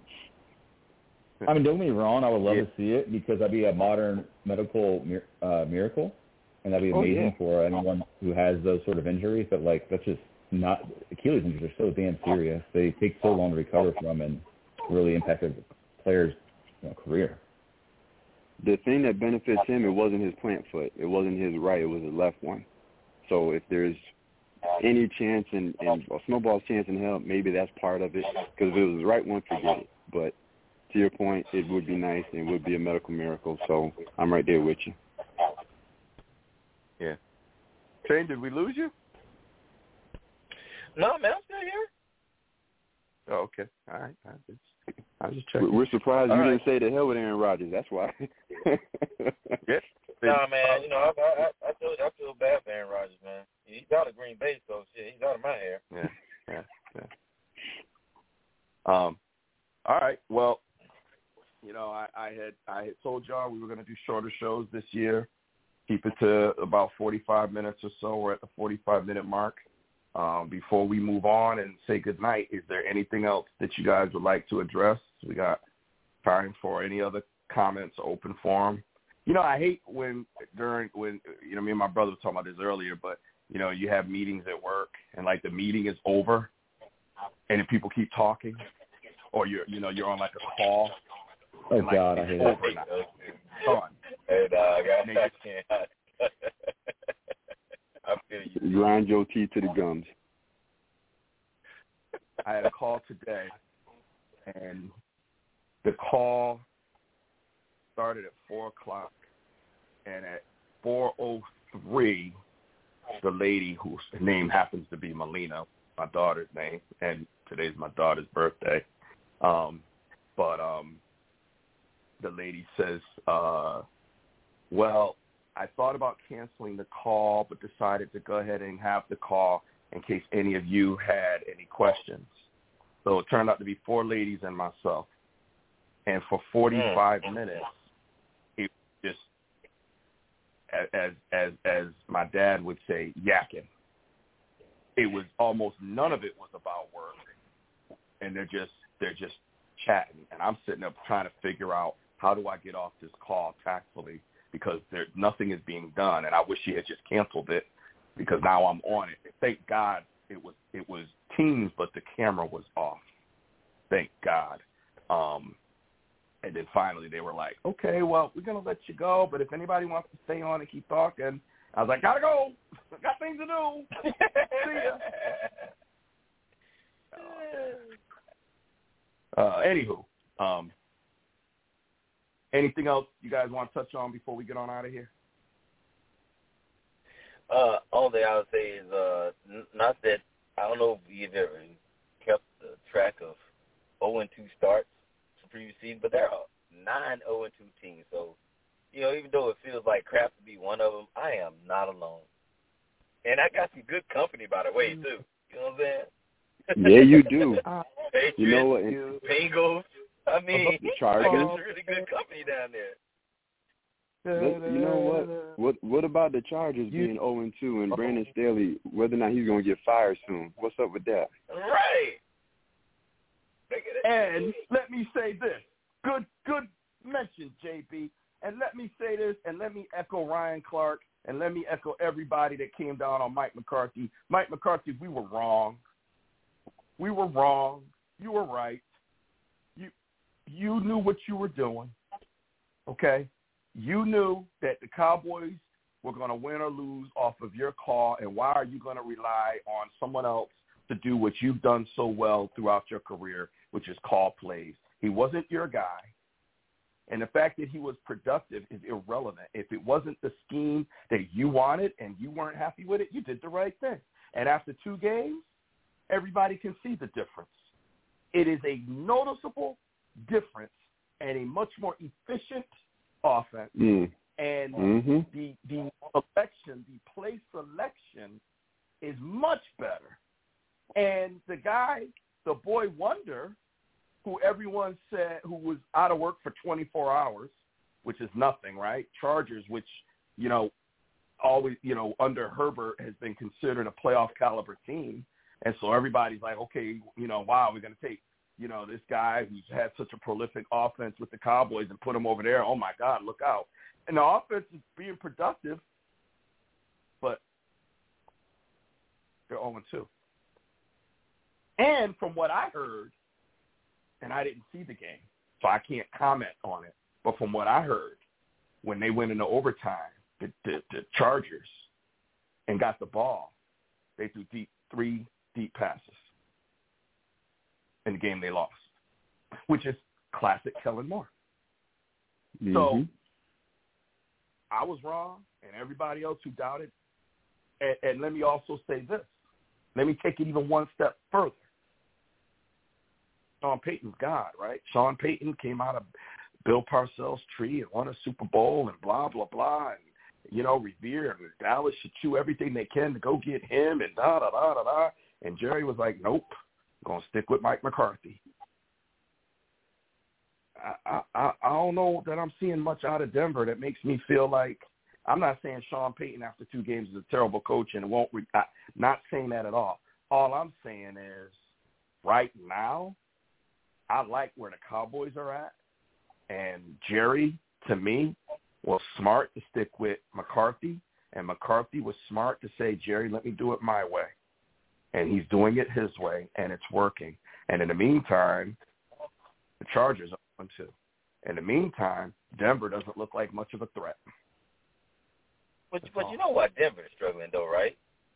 I mean, don't get me wrong. I would love yeah. to see it because that'd be a modern medical uh, miracle, and that'd be amazing oh, yeah. for anyone who has those sort of injuries. But like, that's just not Achilles injuries are so damn serious. They take so long to recover from and really impact a player's you know, career. The thing that benefits him, it wasn't his plant foot. It wasn't his right. It was his left one. So if there's any chance in, in a snowball's chance in hell, maybe that's part of it. Because if it was the right one, forget it. But to your point, it would be nice and it would be a medical miracle. So I'm right there with you. Yeah. Shane, did we lose you? No, man, I'm still here. Oh, okay. All right. I just, I was just checking. We're surprised All you right. didn't say the hell with Aaron Rodgers. That's why. yeah. Nah, man, you know, I, I, I, feel, I feel bad for Aaron Rodgers, man. He's out of Green Bay, so shit, he's out of my hair. Yeah, yeah, yeah. Um, all right. Well, you know, I, I had I had told y'all we were going to do shorter shows this year. Keep it to about forty-five minutes or so. We're at the forty-five minute mark. Um, before we move on and say goodnight, is there anything else that you guys would like to address? We got time for any other comments, open forum. You know, I hate when during when you know me and my brother were talking about this earlier, but you know, you have meetings at work and like the meeting is over, and then people keep talking, or you're you know you're on like a call. Oh and, like, God, I hate it. Done. Hey, dog, And I can't. I feel you. Grind your teeth to the gums. I had a call today, and the call started at four o'clock, and at four oh three, the lady whose name happens to be Melina, my daughter's name, and today's my daughter's birthday, um, but um, the lady says, uh, well, I thought about canceling the call, but decided to go ahead and have the call in case any of you had any questions. So it turned out to be four ladies and myself. And for forty-five mm. minutes, it just, as as as my dad would say, yakking. It was almost none of it was about work, and they're just they're just chatting. And I'm sitting up trying to figure out how do I get off this call tactfully, because there nothing is being done, and I wish she had just canceled it because now I'm on it. Thank God it was it was Teams, but the camera was off. Thank God. Um, and then finally they were like, okay, well, we're going to let you go, but if anybody wants to stay on and keep talking, I was like, gotta go. Got things to do. See ya. Uh, anywho, um, anything else you guys want to touch on before we get on out of here? Uh, all that I would say is uh, n- not that I don't know if you've ever kept the track of oh and two starts for previous season, but there are nine oh and two teams. So, you know, even though it feels like crap to be one of them, I am not alone. And I got some good company, by the way, too. You know what I'm saying? Yeah, you do. Patriots, you know what? Bengals. I mean, the Chargers. I got some really good company down there. But you know what? What What about the Chargers being oh and two and Brandon Staley, whether or not he's going to get fired soon? What's up with that? Right. And let me say this. Good good mention, J B. And let me say this, and let me echo Ryan Clark, and let me echo everybody that came down on Mike McCarthy. Mike McCarthy, we were wrong. We were wrong. You were right. You you knew what you were doing, okay? You knew that the Cowboys were going to win or lose off of your call, and why are you going to rely on someone else to do what you've done so well throughout your career, which is call plays? He wasn't your guy, and the fact that he was productive is irrelevant. If it wasn't the scheme that you wanted and you weren't happy with it, you did the right thing. And after two games, everybody can see the difference. It is a noticeable difference and a much more efficient offense, mm. and mm-hmm. the the selection, the play selection is much better. And the guy, the boy wonder, who everyone said who was out of work for twenty-four hours, which is nothing, right? Chargers, which, you know, always, you know, under Herbert has been considered a playoff caliber team. And so everybody's like, okay, you know, wow, we're going to take, you know, this guy who's had such a prolific offense with the Cowboys and put him over there. Oh, my God, look out. And the offense is being productive, but they're oh and two. And from what I heard, and I didn't see the game, so I can't comment on it, but from what I heard, when they went into overtime, the, the, the Chargers, and got the ball, they threw deep, three deep passes in the game they lost, which is classic Kellen Moore. Mm-hmm. So I was wrong, and everybody else who doubted. And, and let me also say this. Let me take it even one step further. Sean Payton's God, right? Sean Payton came out of Bill Parcells' tree and won a Super Bowl and blah, blah, blah. And you know, Revere and Dallas should do everything they can to go get him and da, da, da, da, da. And Jerry was like, nope, I'm going to stick with Mike McCarthy. I, I, I don't know that I'm seeing much out of Denver that makes me feel like – I'm not saying Sean Payton after two games is a terrible coach and won't re- – I'm not saying that at all. All I'm saying is right now, I like where the Cowboys are at. And Jerry, to me, was smart to stick with McCarthy. And McCarthy was smart to say, Jerry, let me do it my way. And he's doing it his way, and it's working. And in the meantime, the Chargers are on too. In the meantime, Denver doesn't look like much of a threat. But, but you know why Denver is struggling, though, right?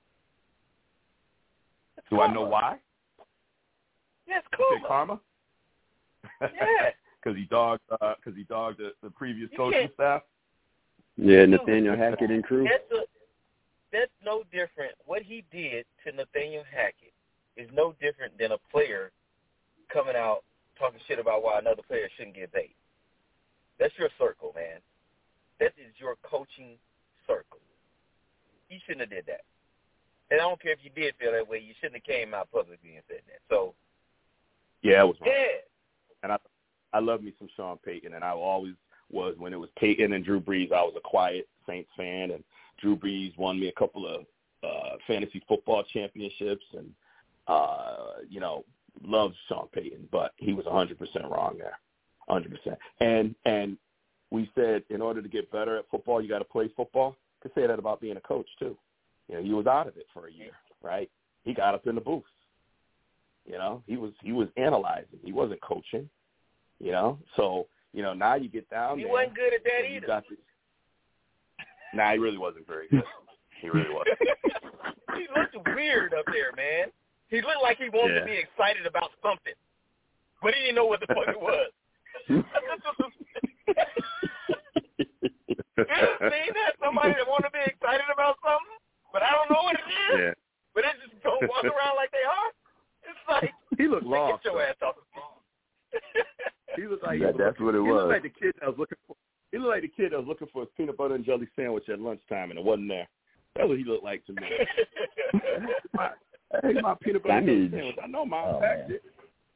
It's Do karma. I know why? Yes, You karma. say karma? Yeah. Because he dogged, uh, cause he dogged the, the previous You coaching can't- staff? Yeah, Nathaniel Hackett and crew. That's, a, that's no different. What he did to Nathaniel Hackett is no different than a player coming out talking shit about why another player shouldn't get paid. That's your circle, man. That is your coaching circle. You shouldn't have did that. And I don't care if you did feel that way. You shouldn't have came out publicly and said that. So, Yeah, it was wrong. yeah. And I I love me some Sean Payton, and I always was. When it was Payton and Drew Brees, I was a quiet Saints fan, and Drew Brees won me a couple of uh, fantasy football championships, and, uh, you know, loved Sean Payton, but he was one hundred percent wrong there, one hundred percent. And, and we said in order to get better at football, you got to play football. Could say that about being a coach, too. You know, he was out of it for a year, right? He got up in the booth. You know, he was he was analyzing. He wasn't coaching. You know, so you know now you get down He there. wasn't good at that you either. Got this. Nah, he really wasn't very good. He really wasn't. He looked weird up there, man. He looked like he wanted Yeah. to be excited about something, but he didn't know what the fuck it was. You ever seen that? Somebody that want to be excited about something, but I don't know what it is. Yeah. But they just don't walk around like they are. It's like, He looked man, lost. get your though. ass off the He looked like That- he was that's what it he looked was. like the kid that was looking for. He looked like the kid that was looking for his peanut butter and jelly sandwich at lunchtime, and it wasn't there. That's what he looked like to me. my, hey, my peanut butter and jelly sandwich. I know mom Oh, packed man. it.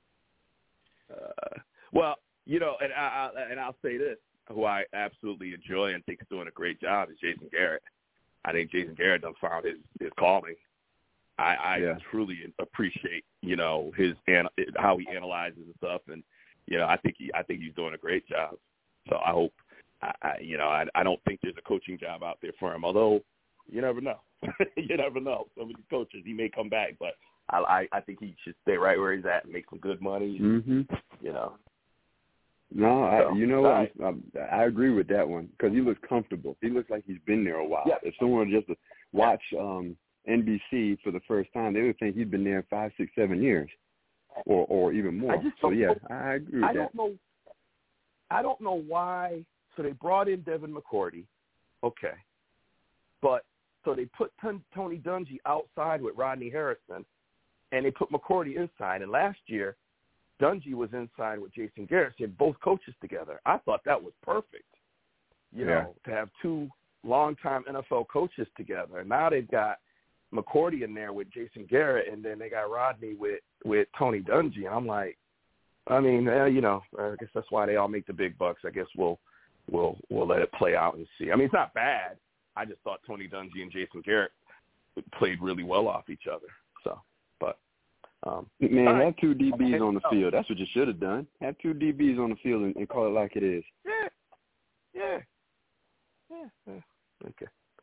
Uh, well, you know, and I, I and I'll say this: who I absolutely enjoy and think is doing a great job is Jason Garrett. I think Jason Garrett done found his his calling. I, I Yeah. truly appreciate, you know, his how he analyzes and stuff, and you know, I think he I think he's doing a great job. So I hope, I, I you know, I, I don't think there's a coaching job out there for him. Although, you never know. You never know. Some of these coaches, he may come back, but I, I I think he should stay right where he's at and make some good money. Mm-hmm. You know. No, I, So, you know what? right. I'm, I'm, I agree with that one because he looks comfortable. He looks like he's been there a while. Yeah. If someone just to watch um, N B C for the first time, they would think he's been there five, six, seven years, or or even more. I just So don't yeah, know- I agree with I that. don't know. I don't know why. So they brought in Devin McCourty, okay, but so they put Ton- Tony Dungy outside with Rodney Harrison, and they put McCourty inside. And last year, Dungy was inside with Jason Garrett. So they had both coaches together. I thought that was perfect. You Yeah. know, to have two longtime N F L coaches together. And now they've got McCourty in there with Jason Garrett, and then they got Rodney with with Tony Dungy. And I'm like, I mean, uh, you know, I guess that's why they all make the big bucks. I guess we'll we'll we'll let it play out and see. I mean, it's not bad. I just thought Tony Dungy and Jason Garrett played really well off each other. So, but um, Man, all right. have two D Bs Okay. on the field. That's what you should have done. Have two D Bs on the field and, and call it like it is. yeah, yeah, yeah, yeah. Okay.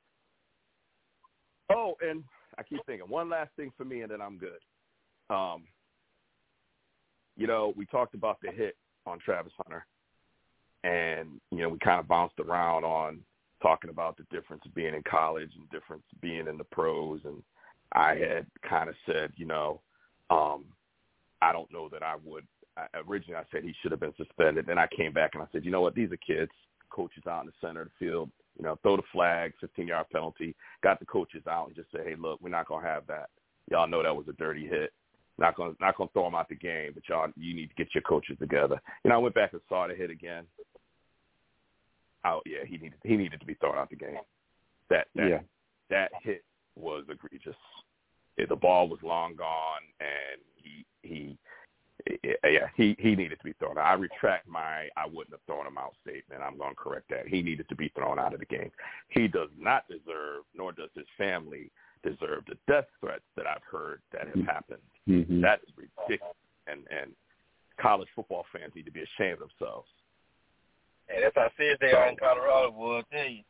Oh, and I keep thinking one last thing for me, and then I'm good. Um, you know, we talked about the hit on Travis Hunter, and you know, we kind of bounced around on talking about the difference of being in college and difference of being in the pros, and I had kind of said, you know, um, I don't know that I would. I, originally, I said he should have been suspended. Then I came back and I said, you know what, these are kids. Coaches out in the center of the field, you know, throw the flag, fifteen-yard penalty, got the coaches out and just say, hey, look, we're not going to have that. Y'all know that was a dirty hit. Not going not going to throw them out the game, but y'all, you need to get your coaches together. You know, I went back and saw the hit again. Oh, yeah, he needed he needed to be thrown out the game. That that yeah. that hit was egregious. The ball was long gone, and he he yeah he he needed to be thrown out. I retract my I wouldn't have thrown him out statement. I'm going to correct that. He needed to be thrown out of the game. He does not deserve, nor does his family deserve, the death threats that I've heard that have happened. Mm-hmm. That is ridiculous, and and college football fans need to be ashamed of themselves. And that's how serious they are in Colorado, boy, I'll tell you.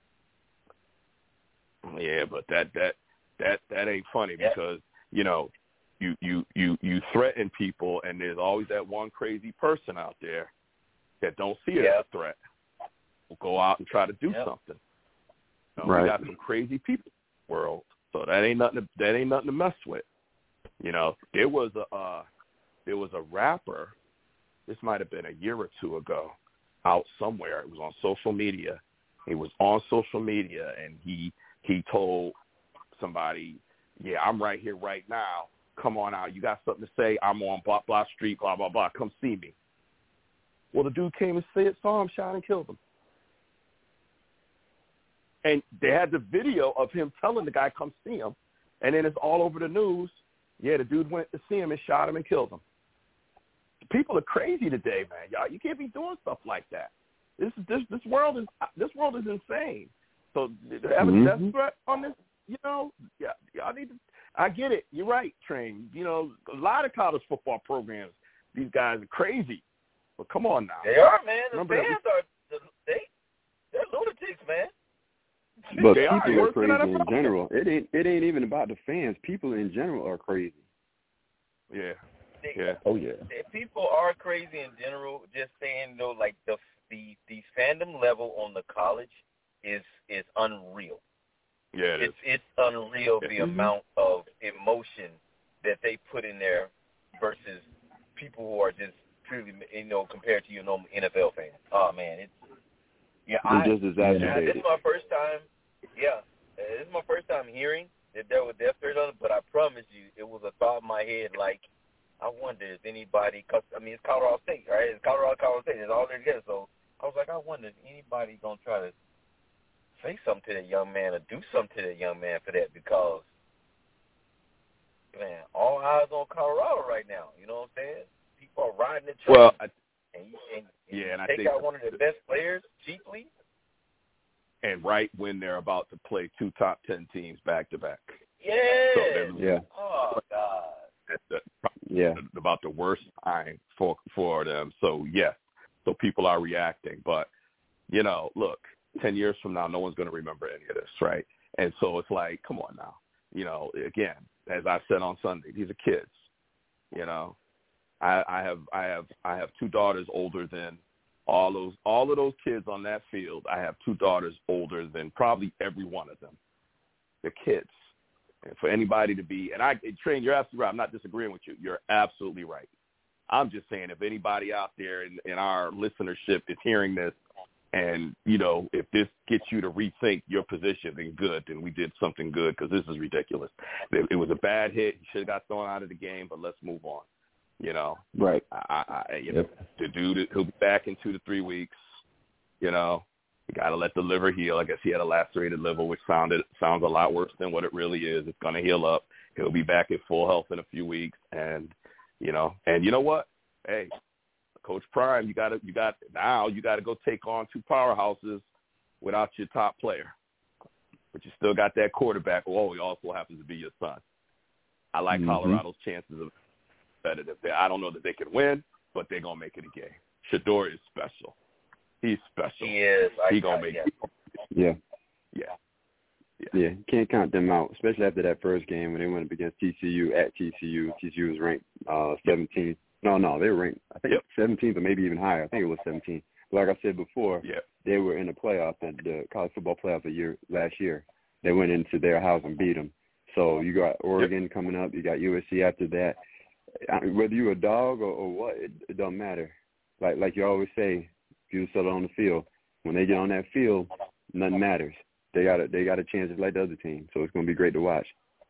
Yeah, but that that that that ain't funny yeah. because, you know, you, you, you, you threaten people, and there's always that one crazy person out there that don't see it yeah. as a threat. Will go out and try to do yeah. something. You know, right. We got some crazy people in the world, so that ain't nothing to, that ain't nothing to mess with. You know, there was a uh, there was a rapper. This might have been a year or two ago, out somewhere. It was on social media. He was on social media, and he he told somebody, "Yeah, I'm right here, right now. Come on out. You got something to say? I'm on blah blah street, blah blah blah. Come see me." Well, the dude came and said, saw him, shot, and killed him. And they had the video of him telling the guy, "Come see him," and then it's all over the news. Yeah, the dude went to see him and shot him and killed him. People are crazy today, man. Y'all, you can't be doing stuff like that. This this this world is this world is insane. So having mm-hmm. a death threat on this, you know, yeah, y'all need to. I get it. You're right, Train. You know, a lot of college football programs, these guys are crazy. But come on now. They are, man. The Remember fans that, are they they're lunatics, man. But they people are are crazy in general. It ain't it ain't even about the fans. People in general are crazy. Yeah. They, Yeah. Oh yeah. People are crazy in general. Just saying though, like the the the fandom level on the college is is unreal. Yeah, it it's is. it's unreal the Mm-hmm. amount of emotion that they put in there versus people who are just purely, you know, compared to your normal N F L fans. Oh man, it's yeah. It's I, just exaggerated. this is my first time. Yeah, this is my first time hearing that there were death threats on it. But I promise you, it was a thought in my head like, I wonder if anybody, cause I mean it's Colorado State, right? It's Colorado, Colorado State. It's all there together. So I was like, I wonder if anybody gonna try to say something to that young man or do something to that young man for that, because man, all eyes on Colorado right now. You know what I'm saying? People are riding the train. Well, I, and you, and, and yeah, you and I take think out one of the best players cheaply. And right when they're about to play two top ten teams back to back. Yeah. So yeah. Oh God. That's the, Yeah. about the worst time for for them. So yes, so people are reacting. But you know, look, ten years from now, no one's going to remember any of this, right? And so it's like, come on now. You know, again, as I said on Sunday, these are kids. You know, I, I have I have I have two daughters older than all those all of those kids on that field. I have two daughters older than probably every one of them. They're kids. And for anybody to be, and I, Train, you're absolutely right. I'm not disagreeing with you. You're absolutely right. I'm just saying, if anybody out there in, in our listenership is hearing this, and, you know, if this gets you to rethink your position, then good, then we did something good, because this is ridiculous. It, it was a bad hit. He should have got thrown out of the game, but let's move on. You know, Right. I, I, you Yep. know, the dude, he'll be back in two to three weeks. You know, you got to let the liver heal. I guess he had a lacerated liver, which sounded sounds a lot worse than what it really is. It's going to heal up. He'll be back at full health in a few weeks, and you know, and you know what? Hey, Coach Prime, you got to you got now you got to go take on two powerhouses without your top player, but you still got that quarterback. Oh, he also happens to be your son. I like Mm-hmm. Colorado's chances of competitive. I don't know that they can win, but they're gonna make it a game. Shedeur is special. He's special. He is. He I, gonna I, make yeah. it. Yeah. Yeah. Yeah. Yeah. Can't count them out, especially after that first game when they went up against T C U at T C U. T C U was ranked uh, seventeenth. No, no, they were ranked, I think, Yep. seventeenth or maybe even higher. I think it was seventeenth. But like I said before, Yeah. they were in the playoffs, the, the college football playoff the year last year. They went into their house and beat them. So you got Oregon yep. coming up. You got U S C after that. I mean, whether you're a dog or, or what, it, it don't matter. Like like you always say, if you settle on the field, when they get on that field, nothing matters. They got a, they got a chance just like the other team. So it's going to be great to watch.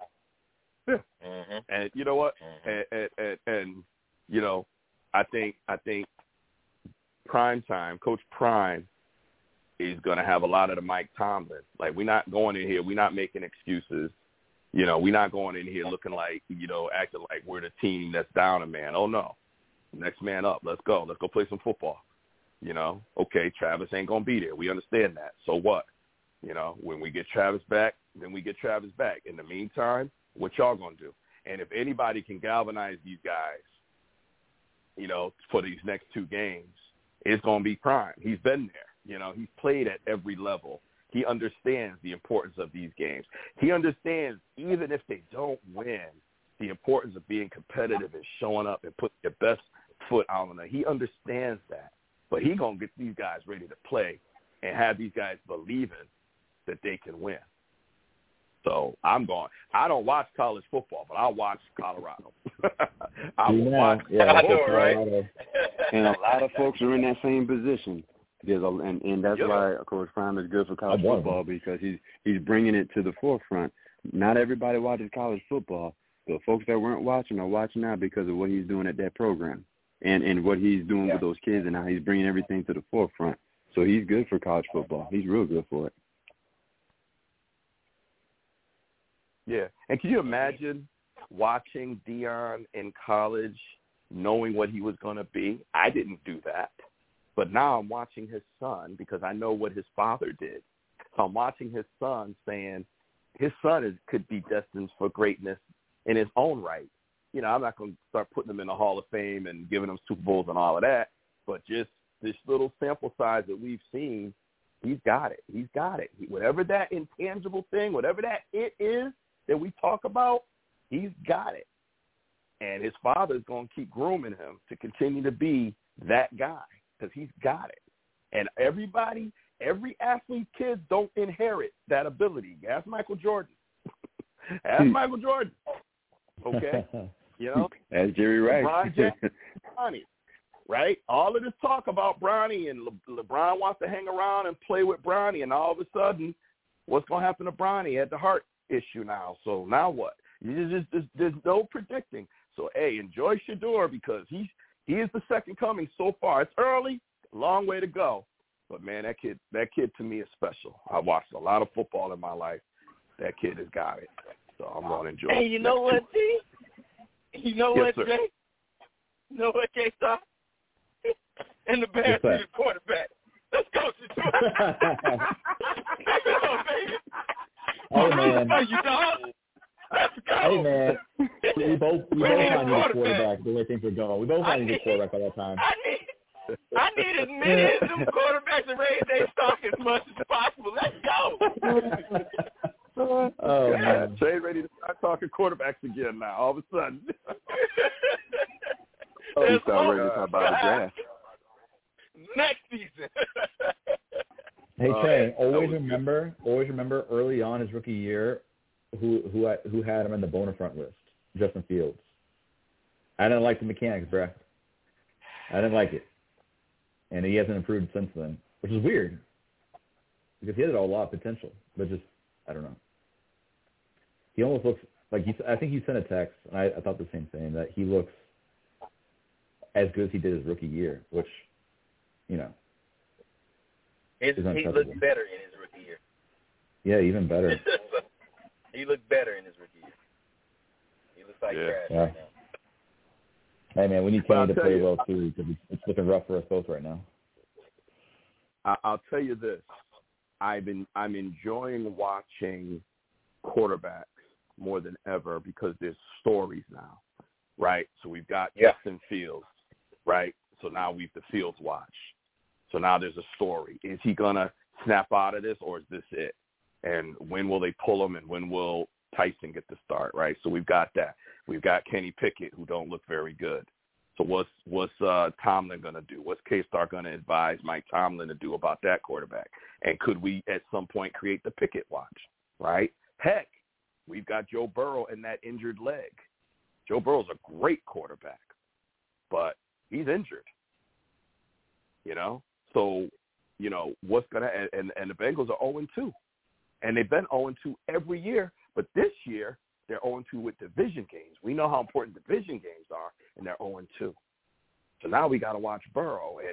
Yeah. Mm-hmm. And you know what? Mm-hmm. And, and, and, and you know, I think I think Prime Time, Coach Prime, is going to have a lot of the Mike Tomlin. Like, we're not going in here. We're not making excuses. You know, we're not going in here looking like, you know, acting like we're the team that's down a man. Oh, no. Next man up. Let's go. Let's go play some football. You know, okay, Travis ain't going to be there. We understand that. So what? You know, when we get Travis back, then we get Travis back. In the meantime, what y'all going to do? And if anybody can galvanize these guys, you know, for these next two games, it's going to be Prime. He's been there. You know, he's played at every level. He understands the importance of these games. He understands, even if they don't win, the importance of being competitive and showing up and putting your best foot out on it. He understands that. But he's going to get these guys ready to play and have these guys believing that they can win. So I'm going. I don't watch college football, but I'll watch Colorado. I will yeah, watch yeah, I know, right? And a lot of folks are in that same position. There's a, and, and that's yeah. why Coach Prime is good for college football, because he's he's bringing it to the forefront. Not everybody watches college football, but folks that weren't watching are watching now because of what he's doing at that program and, and what he's doing yeah. with those kids, and how he's bringing everything to the forefront. So he's good for college football. He's real good for it. Yeah. And can you imagine watching Deion in college, knowing what he was going to be? I didn't do that. But now I'm watching his son because I know what his father did. So I'm watching his son saying his son is, could be destined for greatness in his own right. You know, I'm not going to start putting him in the Hall of Fame and giving him Super Bowls and all of that, but just this little sample size that we've seen, he's got it. He's got it. He, whatever that intangible thing, whatever that it is that we talk about, he's got it. And his father's going to keep grooming him to continue to be that guy because he's got it. And everybody, every athlete kids don't inherit that ability. Ask Michael Jordan. Ask Michael Jordan. Okay? You know? Ask Jerry Rice. LeBron James, Bronny, right? All of this talk about Bronny and Le- LeBron wants to hang around and play with Bronny, and all of a sudden, what's going to happen to Bronny? He had the heart issue now. So now what? You just, just, there's no predicting. So, hey, enjoy Shedeur because he's he is the second coming so far. It's early, long way to go. But, man, that kid, that kid to me is special. I watched a lot of football in my life. That kid has got it. So I'm going to enjoy it. Hey, you know what, G? You know yes, what, sir. Jay? You know what, K-Star? And the Bears need a quarterback. Let's go, Shedeur. Let's go, baby. Oh, man. You dog? Let's go. Hey, man. We both we We both need a might need a quarterback. quarterback the way things are going. We both might need a quarterback by that time. I need, I need as many of them quarterbacks to raise their stock as much as possible. Let's go. Oh, yeah, man. Jay's ready to start talking quarterbacks again now, all of a sudden. Oh, we start ready to talk about the draft. Next season. Hey, Uh, Trey, that always was remember, always remember early on his rookie year who who had, who had him in the bona front list, Justin Fields. I didn't like the mechanics, bruh. I didn't like it. And he hasn't improved since then, which is weird because he had a lot of potential, but just, I don't know. He almost looks like, he, I think you sent a text, and I, I thought the same thing, that he looks as good as he did his rookie year, which, you know, His, is he unacceptable. looked better in his rookie year. Yeah, even better. He looked better in his rookie year. He looks like Yeah. trash Yeah. right now. Hey, man, we need Well, I'll Kenny to tell play you. well, too, because it's looking rough for us both right now. I, I'll tell you this. I've been I'm enjoying watching quarterbacks more than ever because there's stories now, right? So we've got Yeah. Justin Fields, right? So now we've the Fields watch. So now there's a story. Is he gonna snap out of this, or is this it? And when will they pull him, and when will Tyson get the start, right? So we've got that. We've got Kenny Pickett, who don't look very good. So what's what's uh, Tomlin going to do? What's K-Star going to advise Mike Tomlin to do about that quarterback? And could we at some point create the Pickett watch, right? Heck, we've got Joe Burrow and that injured leg. Joe Burrow's a great quarterback, but he's injured, you know? So, you know, what's going to – and and the Bengals are oh and two. And they've been oh and two every year, but this year they're oh and two with division games. We know how important division games are, and they're oh and two. So now we got to watch Burrow, and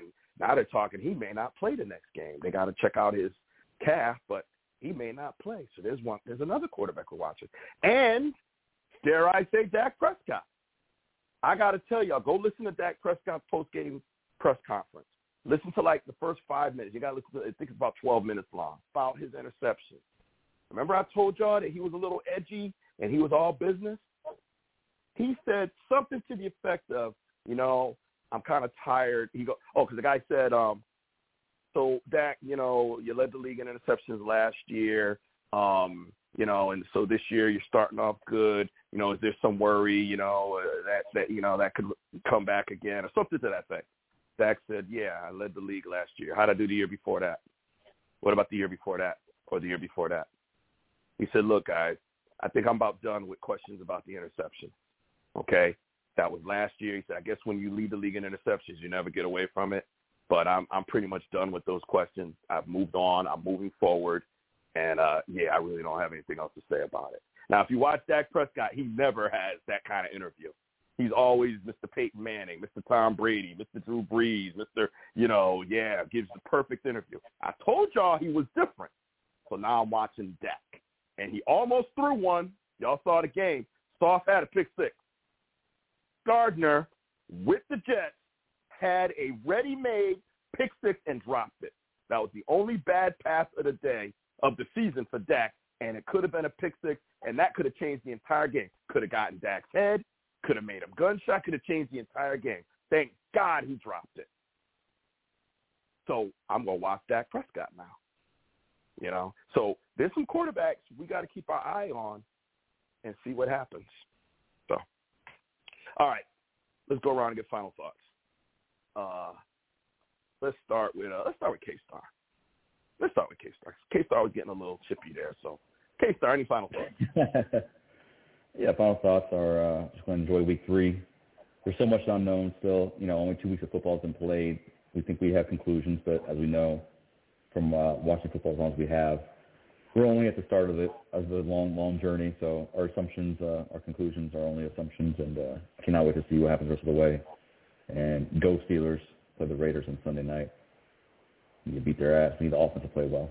Now they're talking he may not play the next game. They got to check out his calf, but he may not play. So there's one. There's another quarterback we're watching. And dare I say Dak Prescott. I got to tell y'all, go listen to Dak Prescott's post-game press conference. Listen to like the first five minutes. You got to listen to, I think it's about twelve minutes long, about his interception. Remember I told y'all that he was a little edgy and he was all business? He said something to the effect of, you know, I'm kind of tired. He go, oh, because the guy said, um, so Dak, you know, you led the league in interceptions last year, um, you know, and so this year you're starting off good. You know, is there some worry, you know, uh, that that you know that could come back again or something to that effect? Dak said, yeah, I led the league last year. How'd I do the year before that? What about the year before that or the year before that? He said, look, guys, I think I'm about done with questions about the interception. Okay, that was last year. He said, I guess when you lead the league in interceptions, you never get away from it. But I'm I'm pretty much done with those questions. I've moved on. I'm moving forward. And, uh, yeah, I really don't have anything else to say about it. Now, if you watch Dak Prescott, he never has that kind of interview. He's always Mister Peyton Manning, Mister Tom Brady, Mister Drew Brees, Mister, you know, yeah, gives the perfect interview. I told y'all he was different. So now I'm watching Dak. And he almost threw one. Y'all saw the game. Soft had a pick six. Gardner, with the Jets, had a ready-made pick six and dropped it. That was the only bad pass of the day, of the season for Dak, and it could have been a pick six, and that could have changed the entire game. Could have gotten Dak's head, could have made him gunshot, could have changed the entire game. Thank God he dropped it. So I'm going to watch Dak Prescott now. You know, so there's some quarterbacks we got to keep our eye on and see what happens. So, all right, let's go around and get final thoughts. Uh, let's start with uh, let's start with K-Star. Let's start with K-Star. K-Star was getting a little chippy there. So, K-Star, any final thoughts? Yeah, final thoughts are uh, just going to enjoy week three. There's so much unknown still. You know, only two weeks of football has been played. We think we have conclusions, but as we know from uh, watching football as long as we have, we're only at the start of it of the long, long journey. So our assumptions, uh, our conclusions are only assumptions, and uh, I cannot wait to see what happens the rest of the way. And go Steelers, play the Raiders on Sunday night. You beat their ass. We need the offense to play well.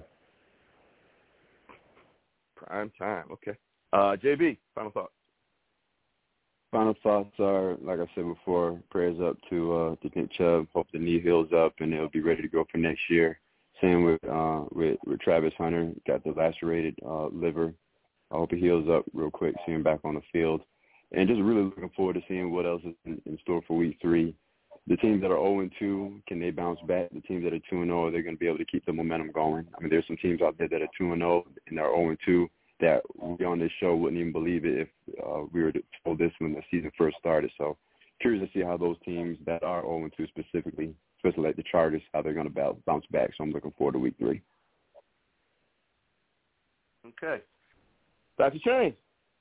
Prime time. Okay. Uh, J B, final thoughts. Final thoughts are, like I said before, prayers up to uh, to Nick Chubb. Hope the knee heals up and he'll be ready to go for next year. Same with uh, with, with Travis Hunter. Got the lacerated uh, liver. I hope he heals up real quick, see him back on the field. And just really looking forward to seeing what else is in, in store for week three. The teams that are oh and two, can they bounce back? The teams that are two and oh, are they going to be able to keep the momentum going? I mean, there's some teams out there that are two and oh and they're oh and two that we on this show wouldn't even believe it if uh, we were told this when the season first started. So curious to see how those teams that are oh and two specifically, especially like the Chargers, how they're going to bounce back. So I'm looking forward to week three. Okay. Doctor Chain.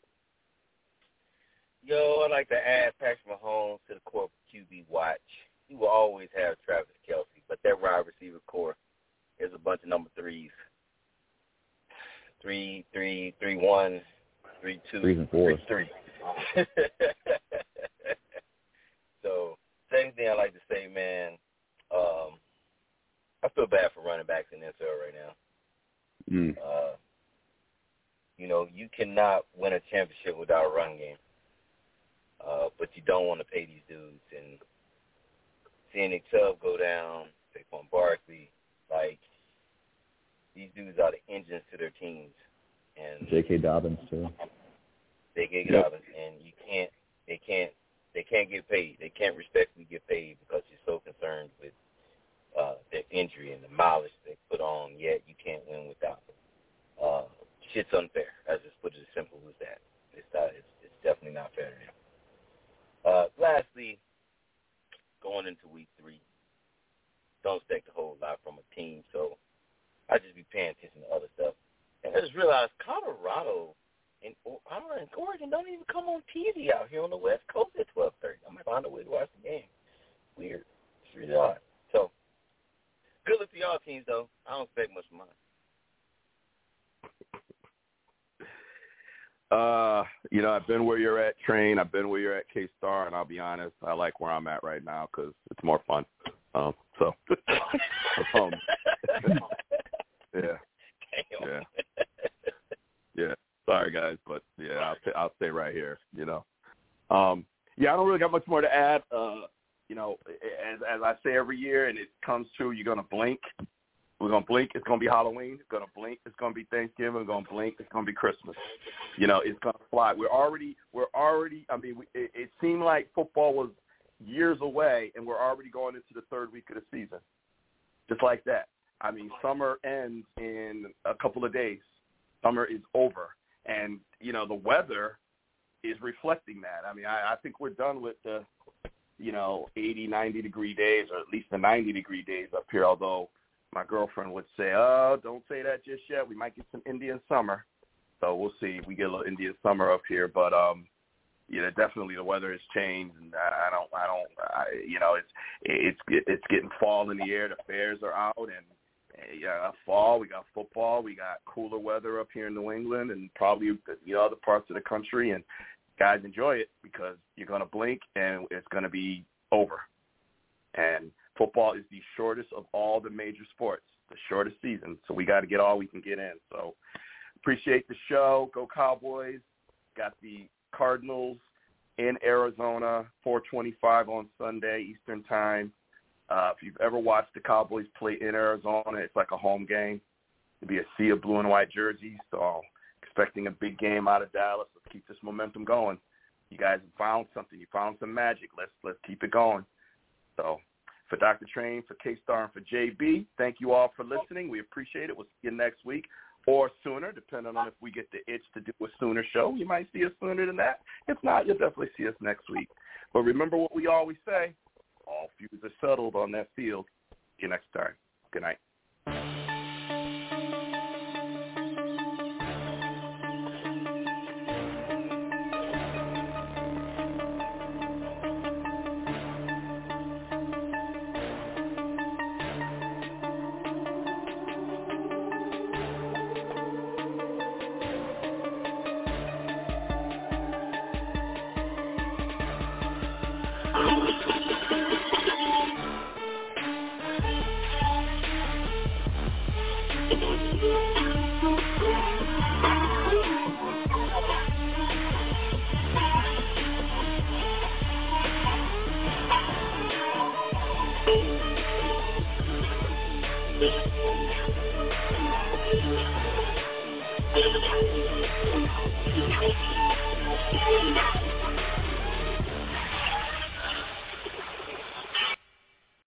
Yo, I'd like to add Patrick Mahomes to the core Q B watch. He will always have Travis Kelce, but that wide receiver core is a bunch of number threes. Three, three, three, one, three, two, Threes and fours. three, three. So, same thing I like to say, man. Um, I feel bad for running backs in the N F L right now. Mm. Uh, you know, you cannot win a championship without a run game. Uh, but you don't want to pay these dudes. And seeing Nick Chubb go down, Saquon Barkley, like, these dudes are the engines to their teams. And J K. Dobbins too. J K. Yep. Dobbins, and you can't, they can't, they can't get paid. They can't respectfully get paid because you're so concerned with uh, their injury and the mileage they put on. Yet you can't win without them. Uh, shit's unfair. I just put it as simple as that. It's not. It's, it's definitely not fair to them. Uh, lastly, going into week three, don't expect a whole lot from a team, so I just be paying attention to other stuff. And I just realized Colorado and Oregon don't even come on T V out here on the West Coast at twelve thirty. I might find a way to watch the game. Weird. It's really odd. So, good luck to y'all teams, though. I don't expect much of mine. Uh, you know, I've been where you're at, Train. I've been where you're at, K-Star, and I'll be honest, I like where I'm at right now because it's more fun. Um, so, um, yeah, yeah, yeah. Sorry, guys, but yeah, I'll t- I'll stay right here. You know, um, yeah, I don't really got much more to add. Uh, you know, as as I say every year, and it comes true, you're gonna blink. We're gonna blink. It's gonna be Halloween. It's gonna blink. It's gonna be Thanksgiving. We're gonna blink. It's gonna be Christmas. You know, it's gonna fly. We're already, we're already. I mean, we, it, it seemed like football was years away, and we're already going into the third week of the season, just like that. I mean, summer ends in a couple of days. Summer is over, and you know the weather is reflecting that. I mean, I, I think we're done with the, you know, eighty, ninety degree days, or at least the ninety degree days up here. Although my girlfriend would say, "Oh, don't say that just yet. We might get some Indian summer." So we'll see. We get a little Indian summer up here, but um, you know, definitely the weather has changed, and I, I don't, I don't, I, you know, it's it's it's getting fall in the air. The fairs are out, and yeah, fall. We got football. We got cooler weather up here in New England, and probably you know other parts of the country. And guys, enjoy it because you're gonna blink, and it's gonna be over. And football is the shortest of all the major sports, the shortest season. So we got to get all we can get in. So appreciate the show. Go Cowboys. Got the Cardinals in Arizona, four twenty-five on Sunday Eastern time. Uh, if you've ever watched the Cowboys play in Arizona, it's like a home game. It'll be a sea of blue and white jerseys. So expecting a big game out of Dallas. Let's keep this momentum going. You guys have found something. You found some magic. Let's let's keep it going. So for Doctor Train, for K-Star, and for J B, thank you all for listening. We appreciate it. We'll see you next week or sooner, depending on if we get the itch to do a sooner show. You might see us sooner than that. If not, you'll definitely see us next week. But remember what we always say, all feuds are settled on that field. See you next time. Good night.